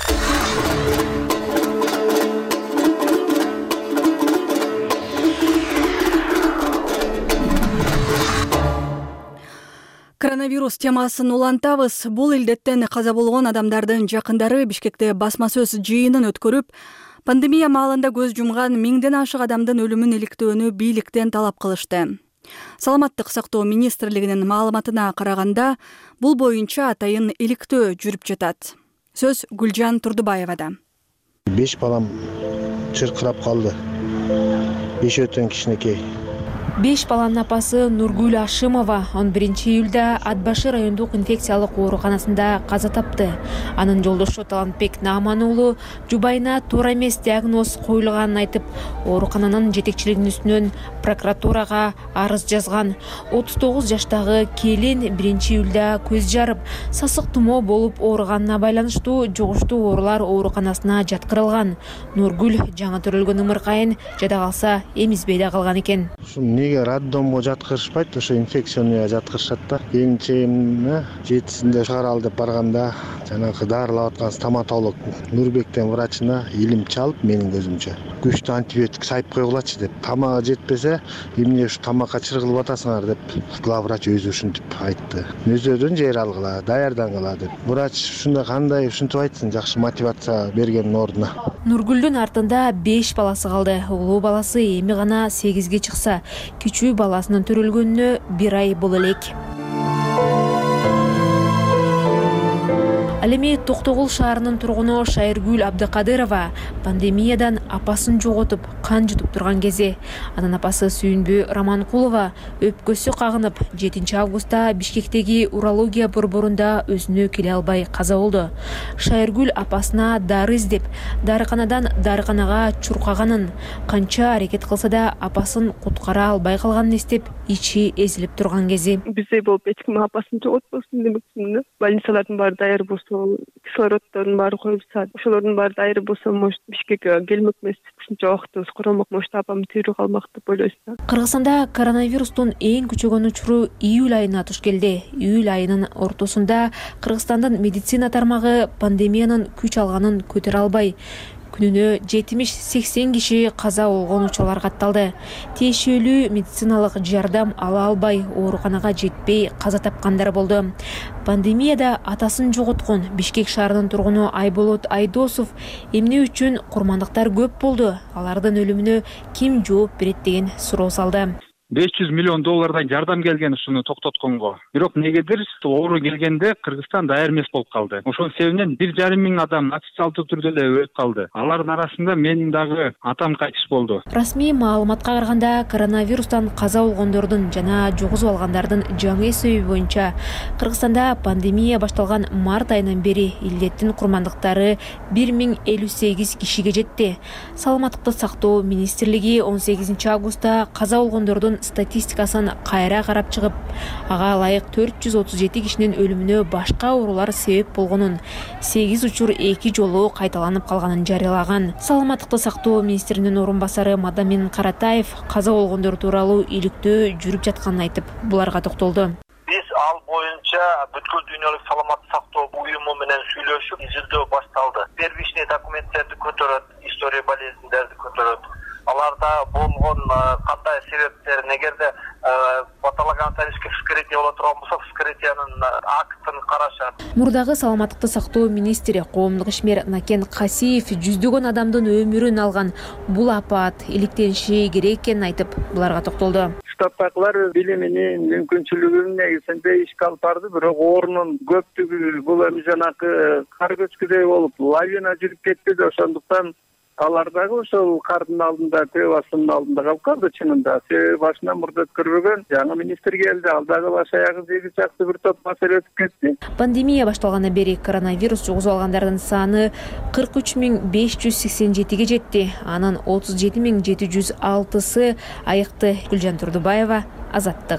Коронавирус темасын улантабыз. Бул илдеттен каза болгон адамдардын жакындары Бишкекте басма сөз жыйынын өткөрүп, пандемия маалында көз жумган миңден ашык адамдын өлүмүн иликтөөнү бийликтен талап кылышты. Саламаттык сактоо министрлигинин маалыматына караганда, бул боюнча атайын иликтөө жүрүп жатат. Сөз Гүлжан Турдубаевада. 5 балам чыркырап калды. 5 өтөн кичинекей. 5 баланын апасы Нургүл Ашимова 11 июлда Атбашы райондук инфекциялык ооруканасында каза тапты. Анын жолдошу Талантбек Нааман уулу жубайына туура эмес диагноз коюлганын айтып, оорукананын жетекчилигинин үстүнөн прокуратурага арыз жазган. 39 жаштагы келин 1 июлда көз жарып, сасык тумоо болуп ооруганына байланыштуу жугуштуу оорулар ооруканасына жаткырылган. Нургүл жаңы төрөлгөн ымыркайын жада калса эмизбейде калган экен. Неге роддомго жаткырышпайт, ошо инфекционныйга жаткырышат да. Кийинче 7-синде чыгаралы деп барганда, жанагы дарылап аткан стоматолог Нурбектен врачына илим чалып, менин көзүмчө күчтүү антибиотик сайып койгулачы деп. Тамагы жетпесе, эмне ушу тамакка чыргылып атасыңар деп главврач өзү ушинтип айтты. Өзүдөн жер алгыла, даярдангыла деп. Врач ушундай кандай ушинтип айтсын, жакшы мотивация бергендин ордуна. Нургүлдүн артында 5 баласы калды. Улуу баласы эми гана 8ге чыкса, кичүү баласынын төрөлгөнүнө 1 ай боло элек. Ал эми Токтогул шаарынын тургуну Шайыргүл Абдыкадырова пандемиядан апасын жоготуп, кан жутуп турган кези. Анын апасы Сүйүнбү Раманкулова өпкөсү кагынып 7 августта Бишкектеги урология борборунда өзүнө келе албай каза болду. Шайыргүл апасына дары издеп, дарыканадан дарыканага чуркаганын, канча аракет кылса да апасын куткара албай калганын эстеп ичи эзилип турган кези. Биздей болуп эч ким апасын жоготпосун демекчимин да. Больницалардын баары даяр болсо, кислороддордун баары коюлса, ошолордун баары даяр болсо, может Бишкекке келмек эмес, ушунча убактыбыз коромок, может апам тирүү калмак деп ойлойсуз да. Кыргызстанда коронавирустун эң күчөгөн учуру июль айына туш келди. Июль айынын ортосунда Кыргызстандын медицина тармагы пандемиянын күч алганын көтөрө албай, күнүнө 70-80 киши каза болгон учурлар катталды. Тиешелүү медициналык жардам ала албай, ооруканага жетпей каза тапкандар болду. Пандемияда атасын жоготкон Бишкек шаарынын тургуну Айболот Айдосов эмне үчүн курмандыктар көп болду? Алардын өлүмүнө ким жооп берет деген суроо салды. $500 миллион жардам келген ушуну токтотконго. Бирок негедир оору келгенде Кыргызстан даяр эмес болуп калды. Ошол себептен 1,5 миң адам официалдуу түрдө эле өлүп калды. Алардын арасында менин дагы атам кайтыш болду. Расмий маалыматка караганда коронавирустан каза болгондордун жана жугузуп алгандардын жаңы эсеби боюнча Кыргызстанда пандемия башталган март айынан бери илдеттин курмандыктары 1058 кишиге жетти. Саламаттыкты сактоо министрлиги 18 августта каза болгондордун статистикасын кайра карап чыгып, ага ылайык 437 кишинин өлүмүнө башка оорулар себеп болгонун, 8 учур 2 жолу кайталанып калганын жарыялаган. Саламаттыкты сактоо министринин орун басары Мадамин Каратаев каза болгондор тууралуу иликтөө жүрүп жатканын айтып, буларга токтолду. Биз ал боюнча бүткүл дүйнөлүк саламаттык сактоо уюму менен сүйлөшүп, изилдөө башталды. Первичный документтерди көтөрөт, история болезньдерди көтөрөт. Аларда болгон кандай себептер, эгерде патологоанатомический вскрытие боло турган болсо, вскрытиянын актын карашат. Мурдагы саламаттыкты сактоо министри коомдук ишмер Накен Касиев жүздөгөн адамдын өмүрүн алган бул апат иликтениши керек экенин айтып, буларга токтолду. Штаттагылар билиминин мүмкүнчүлүгүнүн негизинде ишке алып барды, бирок оорунун көптүгү бул эми жанакы кар көчкүдөй болуп лавина жүрүп кетти да, ошондуктан алар дагы ошол кардын алдында, төө басынын алдында калып калды чынында. Себеби башынан мурда өткөрбөгөн жаңы министр келди, ал дагы баш аягы зеги чакты бир топ маселе өтүп кетти. Пандемия башталгандан бери коронавирус жугузуп алгандардын саны 43587ге жетти. Анын 37706сы айыкты. Гүлжан Турдубаева, Азаттык.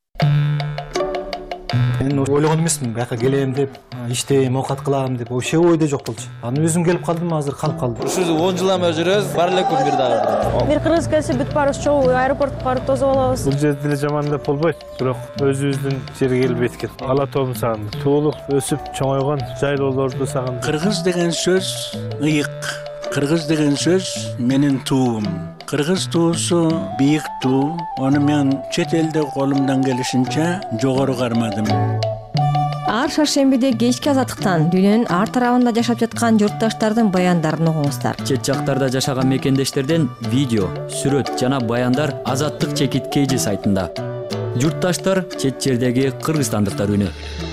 Мен ойлогон эмесмин, бияка келем деп, иштейм, оокат кылам деп, вообще ойдо жок болчу. Анан өзүм келип калдым, азыр калып калдым. Ушу 10 жылдан бери жүрөбүз, бар эле күн бир дагы. Бир кыргыз келсе бүт барыбыз чогуу аэропортко барып тосуп алабыз. Бул жерде деле жаман деп болбойт, бирок өзүбүздүн жерге келип эткен. Ала тоом сагындым. Туулук өсүп чоңойгон жайлоолорду сагындым. Кыргыз деген сөз ыйык. Кыргыз деген сөз менин туум. Кыргыз туусу бийик туу. Аны мен чет элде колумдан келишинче жогору кармадым. Ар шаршембиде кечки азаттыктан дүйнөнүн ар тарабында жашап жаткан журтташтардын баяндарын угуңуздар. Чет жактарда жашаган мекендештерден видео, сүрөт жана баяндар Азаттык чекиткейжи сайтында. Журтташтар чет жердеги кыргызстандыктар үнү.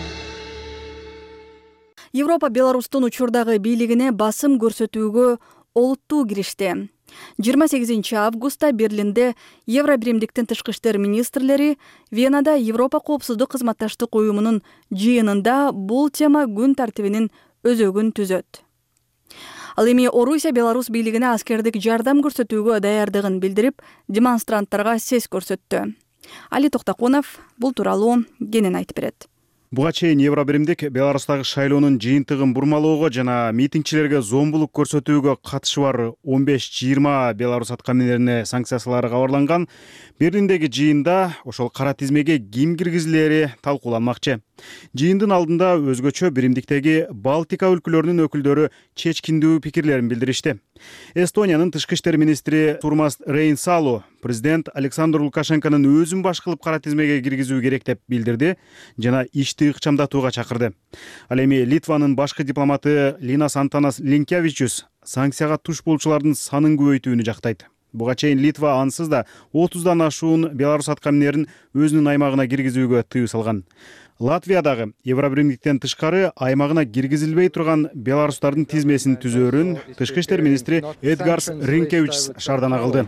Европа Беларустун учурдагы бийлигине басым көрсөтүүгө олуттуу киришти. 28 августта Берлинде Евробиримдиктин тышкы иштер министрлери Венада Европа коопсуздук кызматташтык уюмунун жыйынында бул тема күн тартибинин өзөгүн түзөт. Ал эми Орусия Беларусь бийлигине аскердик жардам көрсөтүүгө даярдыгын билдирип, демонстранттарга сес көрсөттү. Али Токтакунов бул тууралуу кенен айтып берет. Буга чейин Евробиримдик Беларустагы шайлоонун жыйынтыгын бурмалоого жана митингчилерге зомбулук көрсөтүүгө катышы бар 15-20 Беларусь аткаминерине санкциялары кабарланган. Берлиндеги жыйында ошол кара тизмеге ким киргизилери талкууланмакчы. Жыйындын алдында өзгөчө Биримдиктеги Балтика өлкөлөрүнүн өкүлдөрү чечкиндүү пикирлерин билдиришти. Эстониянын тышкы иштер министри Турмас Рейнсалу президент Александр Лукашенконун өзүн баш кылып кара тизмеге киргизүү керек деп билдирди жана ишти ыкчамдатууга чакырды. Ал эми Литванын башкы дипломаты Линас Антанас Линкевичус санкцияга туш болчулардын санын көбөйтүүнү жактайт. Буга чейин Литва ансыз да 30дан ашуун Беларусь аткаминерин өзүнүн аймагына киргизүүгө тыюу салган. Латвиядагы Евробиримдиктен тышкары аймагына киргизилбей турган беларустардын тизмесин түзөөрүн тышкы иштер министри Эдгарс Ринкевичс шаардана кылды.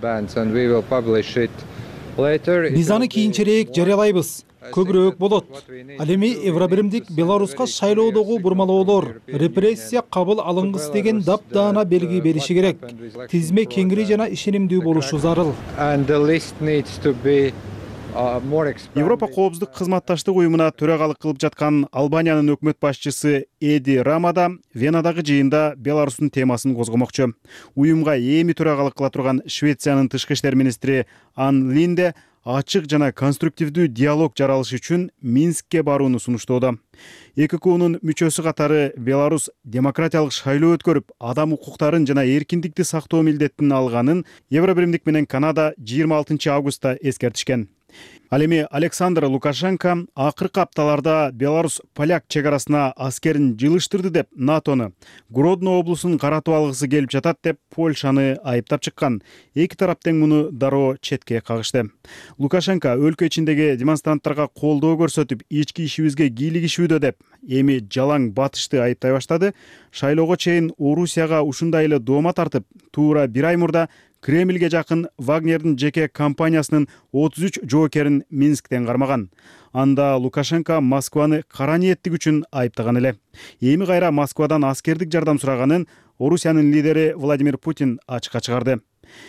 Биз аны кийинчерээк жарыялайбыз. Көбүрөөк болот. Ал эми Евробиримдик Беларуска шайлоодогу бурмалоолор, репрессия кабыл алынгыс деген дапдаана белги бериши керек. Тизме кеңири жана ишенимдүү болушу зарыл. Европа коопсуздук кызматташтык уюмуна төрагалык кылып жаткан Албаниянын өкмөт башчысы Эди Рама да Венадагы жыйында Беларустун темасын козгомокчу. Уюмга эми төрагалык кыла турган Швециянын тышкы иштер министри Ан Линде ачык жана конструктивдүү диалог жаралышы үчүн Минскке барууну сунуштоодо. ЭККУнун мүчөсү катары Беларусь демократиялык шайлоо өткөрүп, адам укуктарын жана эркиндикти сактоо милдетин алганын Евробиримдик менен Канада 26 августта эскертишкен. Ал эми Александр Лукашенко акыркы апталарда Беларусь поляк чек арасына аскерин жылыштырды деп НАТОну, Гродно облусун каратып алгысы келип жатат деп Польшаны айыптап чыккан. Эки тарап тең муну дароо четке кагышты. Лукашенко өлкө ичиндеги демонстранттарга колдоо көрсөтүп, ички ишибизге кийлигишүүдө деп эми жалаң батышты айыптай баштады. Шайлоого чейин Орусияга ушундай эле доoma тартып, туура 1 ай мурда Кремльге жакын Вагнердин жеке компаниясынын 33 жоокерин Минсктен кармаган. Анда Лукашенко Москваны кара ниеттик үчүн айыптаган эле. Эми кайра Москвадан аскердик жардам сураганын Орусиянын лидери Владимир Путин ачыкка чыгарды.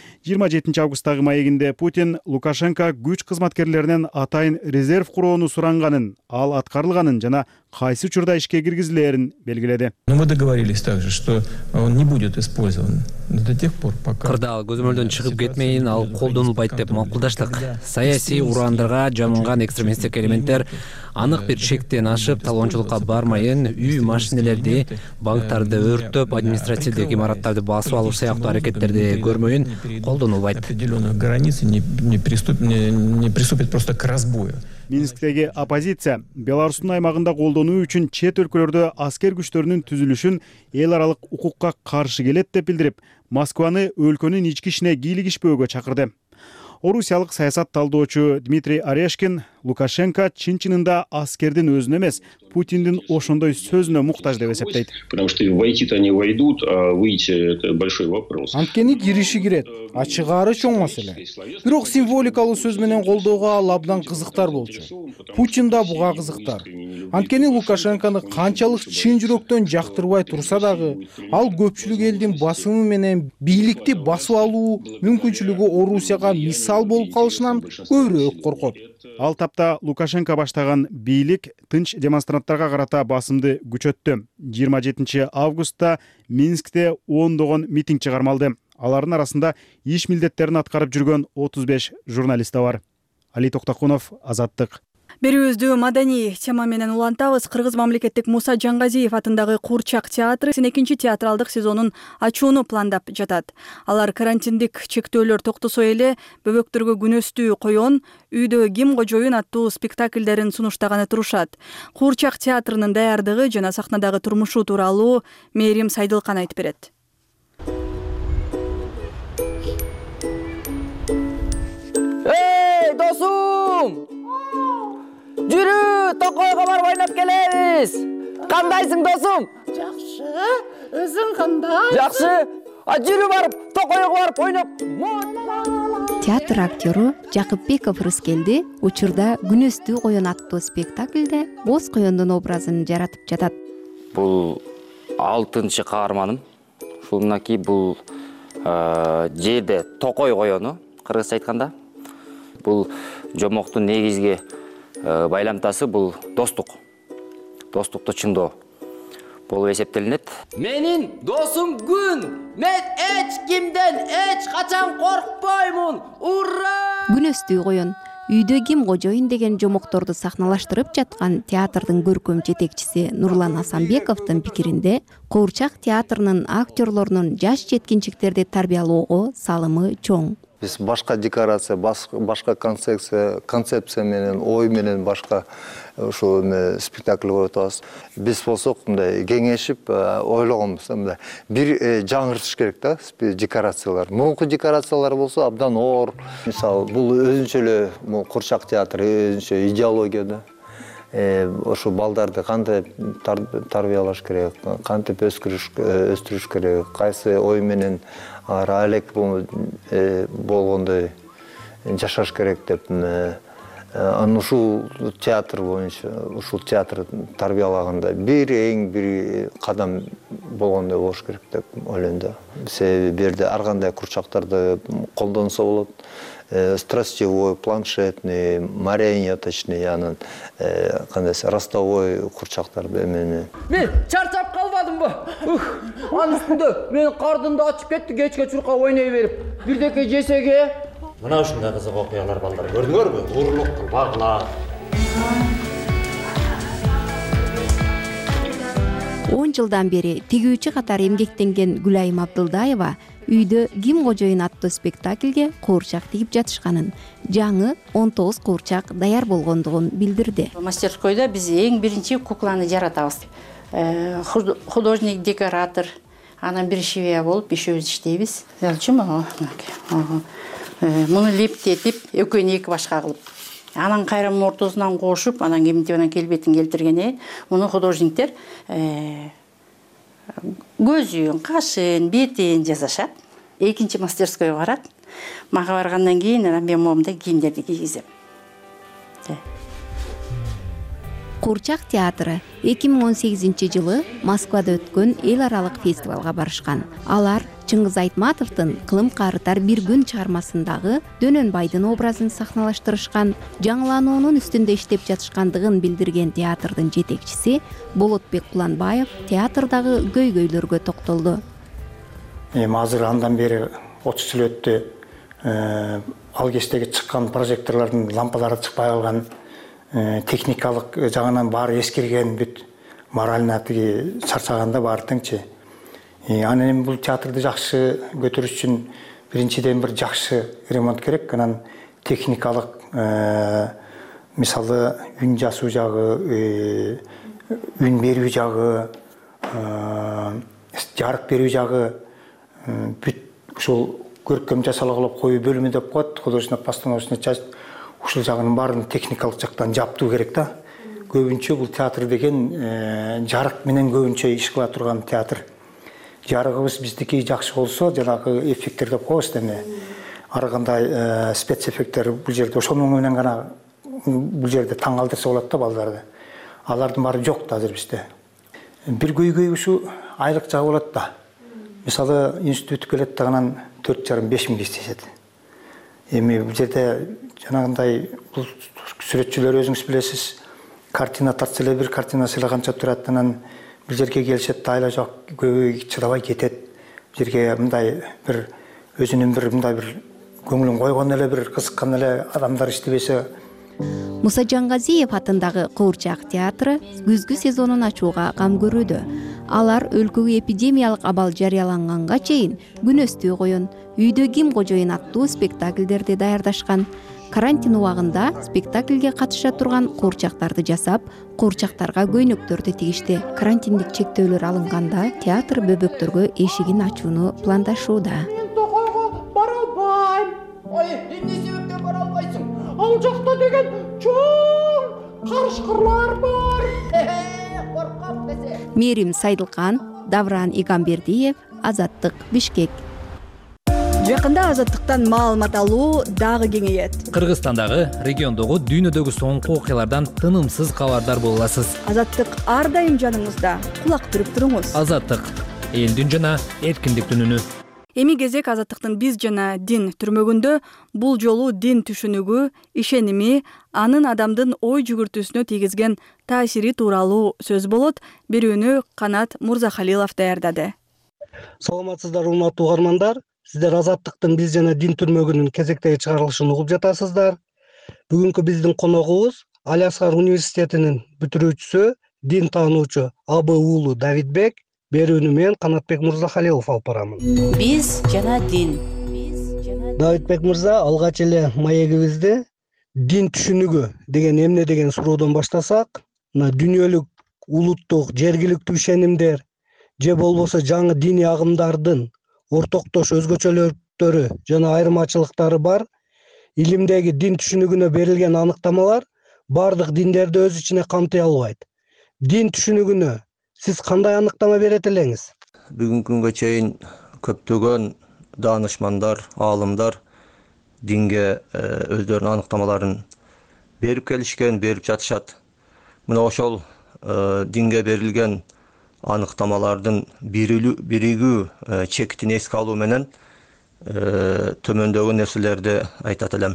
27 августтагы маегинде Путин Лукашенко күч кызматкерлеринен атайын резерв куроону суранганын, ал аткарылганын жана кайсы учурда ишке киргизилерин белгиледи. Но мы договорились также, что он не будет использован до тех пор, пока кырдаал көзөмөлдөн чыгып кетмейин, ал колдонулбайт деп макулдаштык. Саясий урандарга жамынган экстремисттик элементтер анык бир чектен ашып талоончулукка бармайын, үй машинелерди, банктарды өрттөп, административдик имараттарды басып алуу сыяктуу аракеттерди көрмөйүн, колдонулбайт. Определенных границ не приступит просто к разбою. Минсктеги оппозиция Беларустун аймагында колдонуу үчүн чет өлкөлөрдө аскер күчтөрүнүн түзүлүшүн эл аралык укукка каршы келет деп билдирип, Москваны өлкөнүн ички ишине кийлигишпөөгө чакырды. Орусиялык саясат талдоочу Дмитрий Орешкин Лукашенко чын-чынында аскердин өзүнө эмес, Путиндин ошондой сөзүнө муктаж деп эсептейт. Потому что войти-то они войдут, а выйти это большой вопрос. Анткени кириши кирет, а чыгаары чоң маселе. Бирок символикалуу сөз менен колдоого ал абдан кызыктар болчу. Путин да буга кызыктар. Анткени Лукашенкону канчалык чын жүрөктөн жактырбай турса дагы, ал көпчүлүк элдин басымы менен бийликти басып алуу мүмкүнчүлүгү Орусияга мисал болуп калышынан көбүрөөк коркот. Ал тапта Лукашенко баштаган бийлик тынч демонстранттарга карата басымды күчөттү. 27 августта Минскте ондогон митинг чыгармалды. Алардын арасында иш милдеттерин аткарып жүргөн 35 журналист бар. Али Токтокунов, Азаттык. Берүүбүздү маданий тема менен улантабыз. Кыргыз мамлекеттик Муса Жангазиев атындагы Куурчак театры 2-нчи театралдык сезонун ачууну пландап жатат. Алар карантиндик чектөөлөр токтосо эле бөбөктөргө күнөстүү коён, үйдө ким кожоюн аттуу спектакльдерин сунуштаганы турушат. Куурчак театрынын даярдыгы жана сахнадагы турмушу тууралуу Мээрим Сайдылкан айтып берет. Эй, досум! Жүрү, Токойго барып ойноп келебиз. Кандайсың, досум? Жакшы. Өзүң кандай? Жакшы. Жүрү барып, Токойго барып ойноп. Театр актёру Жакыпбеков Рыскелди учурда Күнөстүү коён аттуу спектакльде боз коёндун образын жаратып жатат. Бул 6-чы каарманым. Ушундан бул жерде Токой коёну, кыргызча айтканда. Бул жомоктун негизги байламтасы бул достук. Достукту чындоо болуп эсептелинет. Менин досум Күн. Мен эч кимден эч качан коркпоймун. Ура! Күнөстүү коён үйдө ким кожоюн деген жомокторду сахналаштырып жаткан театрдын көркөм жетекчиси Нурлан Асанбековдун пикиринде, Куурчак театрынын актерлорунун жаш жеткинчектерди тарбиялоого салымы чоң. Биз башка декорация, башка концепция менен, ой менен башка ошо спектакль коюп атабыз. Биз болсок мындай кеңешип ойлогонбуз, мындай бир жаңыртыш керек да декорациялар. Мурунку декорациялар болсо абдан оор. Мисалы, бул өзүнчө эле Куурчак театры өзүнчө идеология да. Ошо балдарды кантип тарбиялаш керек, кантип өстүрүш керек, кайсы ой менен алек болгондой жашаш керек деп Анан ушул театр боюнча, ушул театр тарбиялаганда эң бир кадам болгондой болуш керек деп ойлойм да. Себеби бу жерде ар кандай курчактарды колдонсо болот. Страстевой, планшетный, марионеточный, анан кандайсы ростовой курчактарды эмени. Мен чарчап калбадымбы? Анын үстүндө мен кардым да ачып кетти, кечке чурка ойной берип. Бирдеке жесеге мына ушундай кызык окуялар балдар көрдүңөрбү? Урлук кылбагыла. 10 жылдан бери тигүүчү катары эмгектенген Гүлайым Абдылдаева үйдө Ким кожоюн аттуу спектакльге куурчак тигип жатышканын, жаңы 19 куурчак даяр болгондугун билдирди. Мастерскойдо биз эң биринчи кукланы жаратабыз. Художник, декоратор, анан бир швея болуп бешөөбүз иштейбиз. Жалчуму? Муну лептетип, экөөнү эки башка кылып. Анан кайра ортосунан кошуп, анан кеминтип анан келбетин келтирген. Муну художниктер көзүн, кашын, бетин жасашат. Экинчи мастерскойго барат. Мага баргандан кийин анан мен момундай кийимдерди кийгизем. Куурчак театры 2018-жылы Москвада өткөн эл аралык фестивалга барышкан. Алар Чыңгыз Айтматовдун Кылым карытар бир күн чыгармасындагы Дөнөнбайдын образын сахналаштырышкан, жаңылануунун үстүндө иштеп жатышкандыгын билдирген театрдын жетекчиси Болотбек Куланбаев театрдагы көйгөйлөргө токтолду. Азыр андан бери 30 жыл өттү. Ал кездеги чыккан прожекторлордун лампалары чыкпай калган, техникалык жагынан баары эскирген, бүт морально тиги чарчаганда баары тыңчы. Анан эми бул театрды жакшы көтөрүш үчүн биринчиден бир жакшы ремонт керек. Анан техникалык, мисалы үн жасуу жагы, үн берүү жагы, жарык берүү жагы, бүт ушул көркөм жасалгылап коюу бөлүмү деп коет, художественная постановочная часть. Ушул жагынын баарын техникалык жактан жаптуу керек да. Көбүнчө бул театр деген жарык менен көбүнчө иш кыла турган театр. Жарыгыбыз биздики жакшы болсо, жанагы эффекттер деп коебуз эми. Ар кандай спецэффекттер бул жерде ошонун менен гана бул жерде таң калтырса болот да балдарды. Алардын баары жок да азыр бизде. Бир көйгөй ушу айлык жагы болот да. Мисалы институт келет дагынан 4,5-5 миң иштешет. Эми бул жерде жанагындай бул сүрөтчүлөр өзүңүз билесиз, картина тартса эле бир картина сыйлаганча турат, анан бир жерге келишет, айла жок, көбөй чыдабай кетет. Бир жерге мындай бир өзүнүн бир мындай бир көңүлүн койгон эле бир кызыккан эле адамдар иштебесе. Муса Жаңгазиев атындагы Куурчак театры күзгү сезонун ачууга кам көрүүдө. Алар өлкөгө эпидемиялык абал жарыяланганга чейин күнөстүү коюн, үйдө Ким кожоюн аттуу спектакльдерди даярдашкан. Карантин убагында спектакльге катыша турган куурчактарды жасап, куурчактарга көйнөктөрдү тигишти. Карантиндик чектөөлөр алынганда театр бөбөктөргө эшигин ачууну пландашууда. Бара албайм. Ой, эмне себептен бара албайсың? Ал жакта деген чоң карышкырлар бар. Коркам десе. Мерим Сайдылкан, Давран Игамбердиев, Азаттык, Бишкек. Жакында азаттыктан маалымат алуу дагы кеңейет. Кыргызстандагы, региондогу, дүйнөдөгү соңку окуялардан тынымсыз кабардар боло аласыз. Азаттык ар дайым жаныңызда. Кулак түрүп туруңуз. Азаттык, элдин жана эркиндиктин үнү. Эми кезек азаттыктын биз жана дин түрмөгүндө бул жолу дин түшүнүгү, ишеними, анын адамдын ой жүгүртүүсүнө тийгизген таасири тууралуу сөз болот. Берүүнү Канат Мурзахалилов даярдады. Саламатсыздар, урматтуу угармандар. Сиздер азаттыктын биз жана дин түрмөгүнүн кезектеги чыгарылышын угуп жатасыздар. Бүгүнкү биздин коногубуз Алиаскар университетинин бүтүрүүчүсү, дин таануучу АБ уулу Давидбек. Берүүнү мен Канатбек Мурзахалилов алып барамын. Биз жана дин. Давидбек мырза, алгач эле маегибизди дин түшүнүгү деген эмне деген суроодон баштасак, мына дүйнөлүк, улуттук, жергиликтүү ишенимдер же болбосо жаңы диний агымдардын ортоктош өзгөчөлүктөрү жана айырмачылыктары бар. Илимдеги дин түшүнүгүнө берилген аныктамалар бардык диндерди өз ичине камтый албайт. Дин түшүнүгүнө сиз кандай аныктама берет элеңиз? Бүгүнкү күнгө чейин көптөгөн даанышмандар, аалымдар динге өздөрүнүн аныктамаларын берип келишкен, берип жатышат. Мына ошол динге берилген аныктамалардын биригүү чекитин эске алуу менен төмөндөгү нерселерди айтат элем.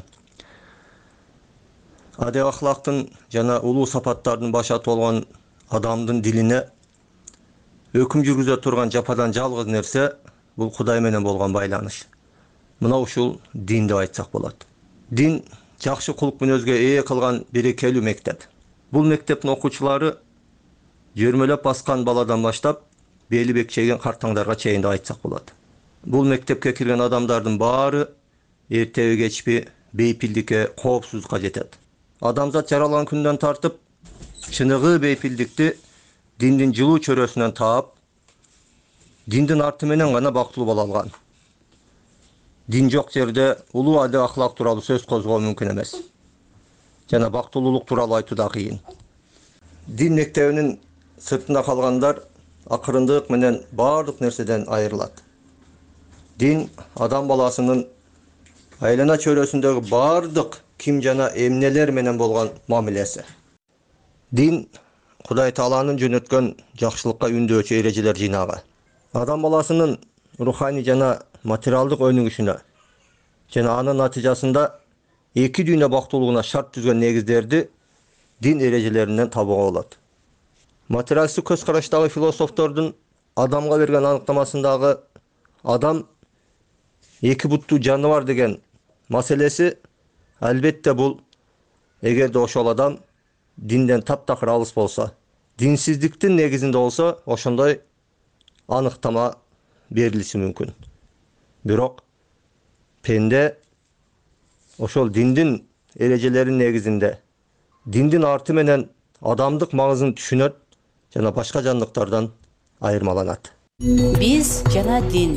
Адеп ахлактын жана улуу сапаттардын башаты болгон адамдын дилине өкүм жүргүзө турган жападан жалгыз нерсе бул Кудай менен болгон байланыш. Мына ушул дин деп айтсак болот. Дин жакшы кулук мүнөзгө ээ кылган берекелүү мектеп. Бул мектептин окуучулары жөрмөлөп баскан баладан баштап бели бекчейген картаңдарга чейин деп айтсак болот. Бул мектепке кирген адамдардын баары эртеби кечпи бейпилдикке, коопсуздукка жетет. Адамзат жаралган күндөн тартып чыныгы бейпилдикти диндин жылуу чөрөсүнөн таап, диндин арты менен гана бактылуу боло алган. Дин жок жерде улуу адеп ахлак тууралуу сөз козгоо мүмкүн эмес. Жана бактылуулук тууралуу айтуу да кыйын. Дин мектебинин сыртында калгандар акырындык менен баардык нерседен айырылат. Дин адам баласынын айлана чөрөсүндөгү баардык ким жана эмнелер менен болгон мамилеси. Дин Кудай Тааланын жөнөткөн жакшылыкка үндөочү эрежелер жыйнагы. Адам баласынын руханий жана материалдык өнүгүшүнө жана анын натыйжасында эки дүйнө бактылуулугуна шарт түзгөн негиздерди дин эрежелеринен табууга болот. Материалисттик көз караштагы философтордун адамга берген аныктамасындагы адам эки буттуу жаныбар деген маселеси албетте бул эгерде ошол адам динден таптакыр алыс болсо, динсиздиктин негизинде болсо, ошондой аныктама берилиши мүмкүн. Бирок пенде ошол диндин эрежелеринин негизинде диндин арты менен адамдык маңызын түшүнөт жана башка жандыктардан айырмаланат. Биз жана дин.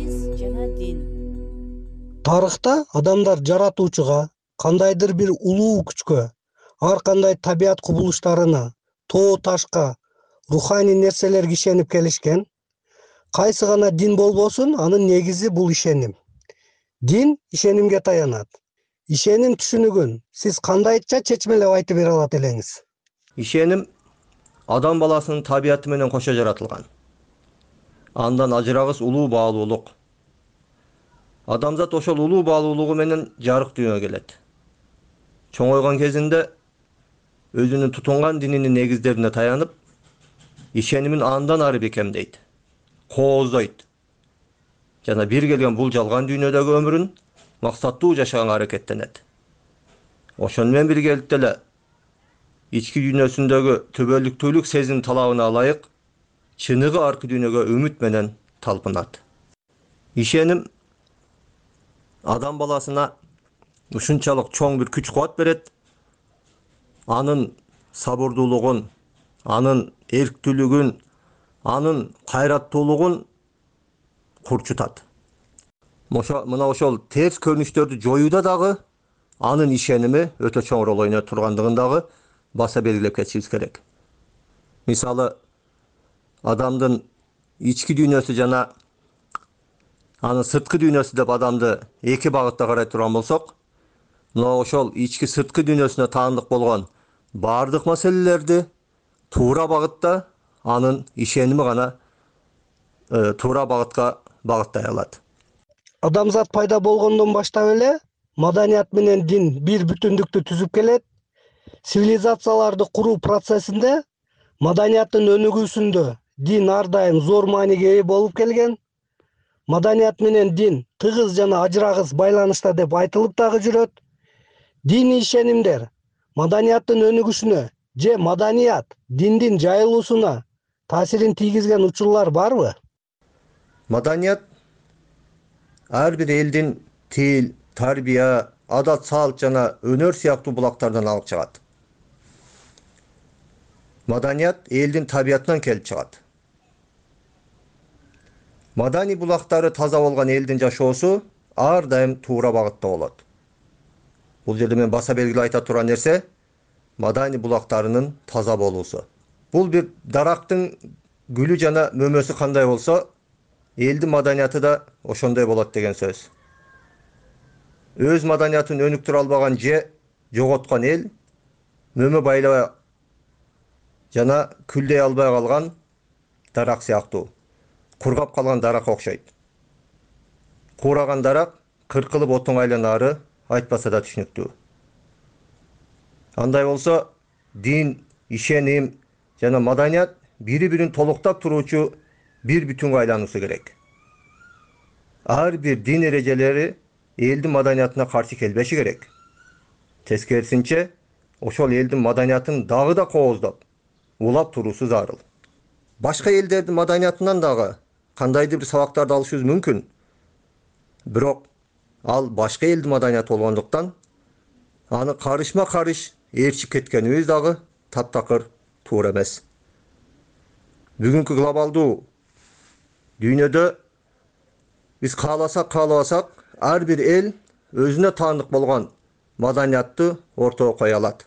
Тарыхта адамдар жаратуучуга, кандайдыр бир улуу күчкө, ар кандай табият кубулуштарына, тоо ташка, руханий нерселерге ишенип келишкен. Кайсы гана дин болбосун, анын негизи бул ишеним. Дин ишенимге таянат. Ишеним түшүнүгүн сиз кандайча чечмелеп айтып бере алат элеңиз? Ишеним адам баласынын табияты менен кошо жаратылган. Андан ажырагыс улуу баалуулук. Адамзат ошол улуу баалуулугу менен жарык дүйнөгө келет. Чоңойгон кезинде өзүнүн тутунган дининин негиздерине таянып, ишенимин андан ары бекемдейт, кооздойт. Жана бир келген бул жалган дүйнөдөгү өмүрүн максаттуу жашаганга аракеттенет. Ошону менен биргеликте эле ички дүйнөсүндөгү төбөлүктүүлүк сезим талабына ылайык чыныгы аркы дүйнөгө үмүт менен талпынат. Ишеним адам баласына ушунчалык чоң бир күч кубат берет. Анын сабырдуулугун, анын эрктүүлүгүн, анын кайраттуулугун курчутат. Мына ошол терс көрүнүштөрдү жоюуда дагы анын ишеними өтө чоң роль ойнойт тургандыгын дагы баса белгилеп кетишибиз керек. Мисалы, адамдын ички дүйнөсү жана анын сырткы дүйнөсү деп адамды эки багытта карай турган болсок, мына ошол ички сырткы дүйнөсүнө таандык болгон баардык маселелерди туура багытта анын ишеними гана туура багытка багыттай алат. Адамзат пайда болгондон баштап эле маданият менен дин бир бүтүндүктү түзүп келет. Цивилизацияларды куруу процессинде маданияттын өнүгүүсүндө дин ар дайым зор мааниге ээ болуп келген. Маданият менен дин тыгыз жана ажырагыс байланышта деп айтылып дагы жүрөт. Диний ишенимдер маданияттын өнүгүшүнө же маданият диндин жайылуусуна таасирин тийгизген учурлар барбы? Маданият ар бир элдин тил, тарбия, адат салт жана өнөр сыяктуу булактардан алып чыгат. Маданият элдин табиятынан келип чыгат. Маданий булактары таза болгон элдин жашоосу ар дайым туура багытта болот. Бул жерде мен баса белгилеп айта турган нерсе маданий булактарынын таза болуусу. Бул бир дарактын гүлү жана мөмөсү кандай болсо, элдин маданияты да ошондой болот деген сөз. Өз маданиятын өнүктүрө албаган же жоготкон эл мөмө байлабай жана күлдей албай калган дарак сыяктуу, кургап калган даракка окшойт. Куураган дарак кыркылып отуңайлы нары айтпаса да түшүнүктүү. Андай болсо дин, ишеним жана маданият бири-бирин толуктап туруучу бир бүтүнгө айлануусу керек. Ар бир дин эрежелери элдин маданиятына каршы келбеши керек. Тескерисинче, ошол элдин маданиятын дагы да кооздоп, улап туруусу зарыл. Башка элдердин маданиятынан дагы кандайдыр бир сабактарды алышыбыз мүмкүн. Бирок ал башка элдин маданияты болгондуктан аны карышма-карыш ээрчип кеткенибиз дагы таптакыр туура эмес. Бүгүнкү глобалдуу дүйнөдө биз кааласак, ар бир эл өзүнө таандык болгон маданиятты ортого кое алат.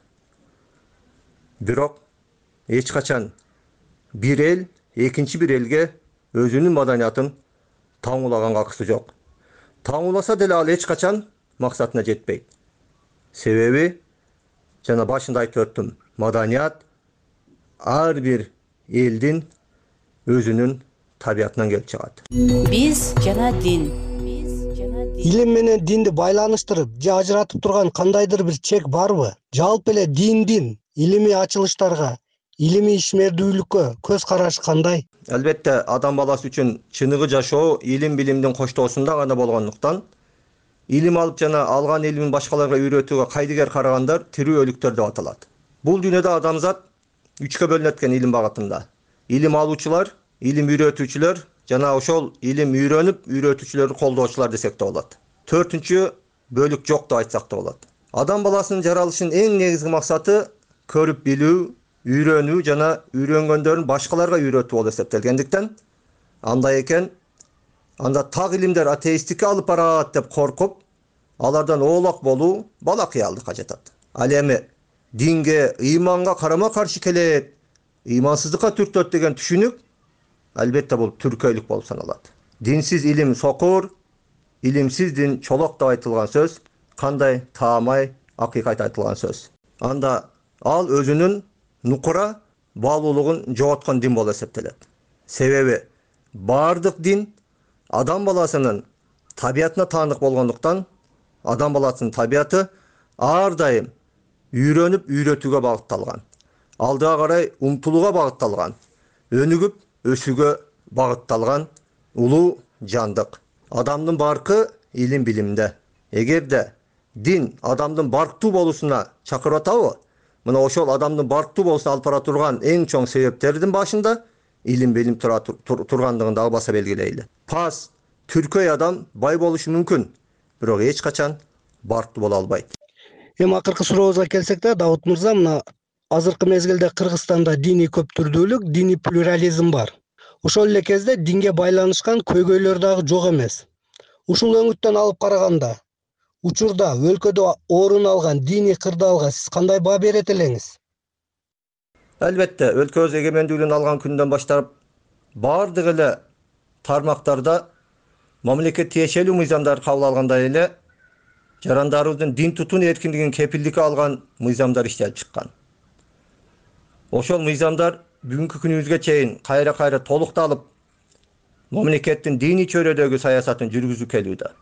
Бирок эч качан бир эл экинчи бир элге өзүнүн маданиятын таңуулаганга акысы жок. Таңууласа деле ал эч качан максатына жетпейт. Себеби жана башында айтып өттүм, маданият ар бир элдин өзүнүн табиятынан келип чыгат. Биз жана дин. Илим менен динди байланыштырып же ажыратып турган кандайдыр бир чек барбы? Жалпы эле диндин илимий ачылыштарга, илимий ишмердүүлүккө көз карашы кандай? Албетте, адам баласы үчүн чыныгы жашоо илим билимдин коштоосунда гана болгондуктан, илим алып жана алган илимин башкаларга үйрөтүүгө кайдыгер карагандар тирүү өлүктөр деп аталат. Бул дүйнөдө адамзат үчкө бөлүнөт экен илим багытында. Илим алуучулар, илим үйрөтүүчүлөр жана ошол илим үйрөнүп үйрөтүүчүлөрдү колдоочулар десек да болот. Төртүнчү бөлүк жок деп айтсак да болот. Адам баласынын жаралышынын эң негизги максаты көрүп билүү, үйрөнүү жана үйрөнгөндөрүн башкаларга үйрөтүү болуп эсептелгендиктен, андай экен, анда так илимдер атеисттикке алып барат деп коркуп, алардан оолак болуу бала кыялдыкка жатат. Ал эми динге, ыйманга карама-каршы келет, ыймансыздыкка түртөт деген түшүнүк албетте бул түркөйлүк болуп саналат. Динсиз илим сокур, илимсиз дин чолок деп айтылган сөз кандай таамай акыйкат айтылган сөз. Анда ал өзүнүн нукура баалуулугун жоготкон дин болуп эсептелет. Себеби баардык дин адам баласынын табиятына таандык болгондуктан, адам баласынын табияты ар дайым үйрөнүп үйрөтүүгө багытталган, алдыга карай умтулууга багытталган, өнүгүп өсүүгө багытталган улуу жандык. Адамдын баркы илим билимде. Эгерде дин адамдын барктуу болуусуна чакырып атабы, мына ошол адамдын барктуу болуусуна алып бара турган эң чоң себептердин башында илим билим тургандыгын дагы баса белгилейли. Пас, түркөй адам бай болушу мүмкүн, бирок эч качан барктуу боло албайт. Эми акыркы сурообузга келсек да, Давут мырза, мына азыркы мезгилде Кыргызстанда диний көптүрдүүлүк, диний плюрализм бар. Ошол эле кезде динге байланышкан көйгөйлөр дагы жок эмес. Ушул өңүттөн алып караганда, учурда өлкөдө орун алган диний кырдаалга сиз кандай баа берет элеңиз? Албетте, өлкөбүз эгемендүүлүгүн алган күндөн баштап баардык эле тармактарда мамлекет тиешелүү мыйзамдар кабыл алгандай эле жарандарыбыздын дин тутун эркиндигин кепилдикке алган мыйзамдар иштелип чыккан. Ошол мыйзамдар бүгүнкү күнүбүзгө чейин кайра толукталып, мамлекеттин диний чөйрөдөгү саясатын жүргүзүп келүүдө.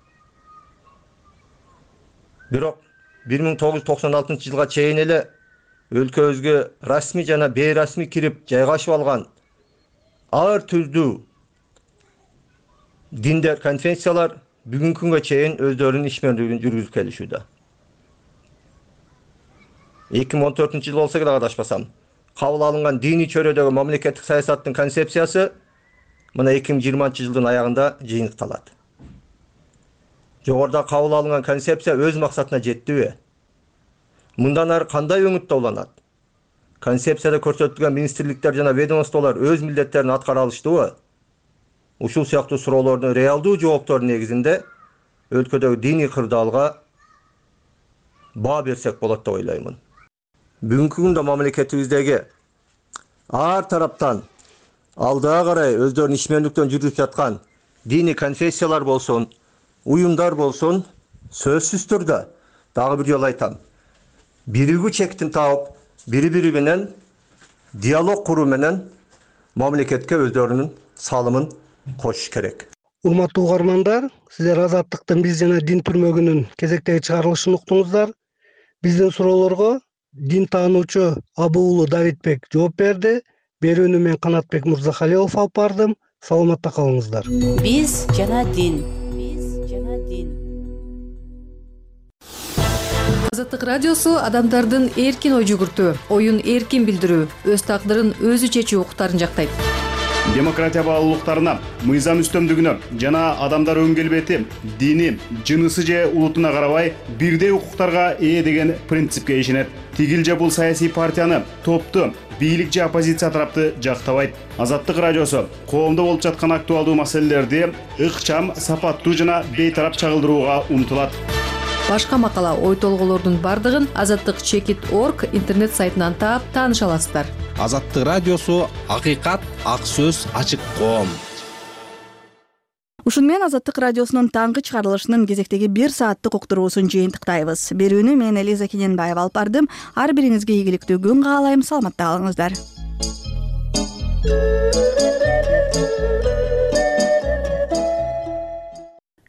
Бирок 1996 жылга чейин эле өлкөбүзгө расмий жана бейрасмий кирип жайгашып алган ар түрдүү диндер, конфессиялар бүгүнкү күнгө чейин өздөрүнүн ишмердүүлүгүн жүргүзүп келишүүдө. 2014 жыл болсо керек адашпасам, кабыл алынган диний чөйрөдөгү мамлекеттик саясаттын концепциясы мына 2020 жылдын аягында жыйынтыкталат. Жогоруда кабыл алынган концепция өз максатына жеттиби? Мындан ары кандай өңүттө уланат? Концепцияда көрсөтүлгөн министрликтер жана ведомстволор өз милдеттерин аткара алыштыбы? Ушул сыяктуу суроолордун реалдуу жооптору негизинде өлкөдөгү диний кырдаалга баа берсек болот деп ойлоймун. Бүгүнкү күндө мамлекетибиздеги ар тараптан алдыга карай өздөрүнүн ишмерликтен жүргүзүп жаткан диний конфессиялар болсун, уюмдар болсун, сөзсүз түрдө дагы бир жолу айтам, биригүү чектин таап, бири бири менен диалог куруу менен мамлекетке өздөрүнүн салымын кошуш керек. Урматтуу угармандар, сиздер Азаттыктын биз жана дин түрмөгүнүн кезектеги чыгарылышын уктуңуздар. Биздин суроолорго дин таануучу Абу уулу Давитбек жооп берди. Берүүнү мен Канатбек Мырзахалилов алып бардым. Саламатта калыңыздар. Биз жана дин. Азаттык радиосу адамдардын эркин ой жүгүртүү, оюн эркин билдирүү, өз тагдырын өзү чечүү укуктарын жактайт. Демократия баалуулуктарына, мыйзам үстөмдүгүнө жана адамдар өң келбети, дини, жынысы же улутуна карабай бирдей укуктарга ээ деген принципке ишенет. Тигил же бул саясий партияны, топту, бийлик же оппозиция тарапты жактабайт. Азаттык радиосу коомдо болуп жаткан актуалдуу маселелерди ыкчам, сапаттуу жана бейтарап чагылдырууга умтулат. Башка макала, ой толгоолордун бардыгын azattik.org интернет сайтынан таап тааныша аласыздар. Азаттык радиосу акыйкат, ак сөз, ачык коом. Ушун менен Азаттык радиосунун таңкы чыгарылышынын кезектеги 1 сааттык уктуруусун жыйынтыктайбыз. Берүүнү мен Элиза Кененбаева алып бардым. Ар бириңизге ийгиликтүү күн каалайм. Саламатта калыңыздар.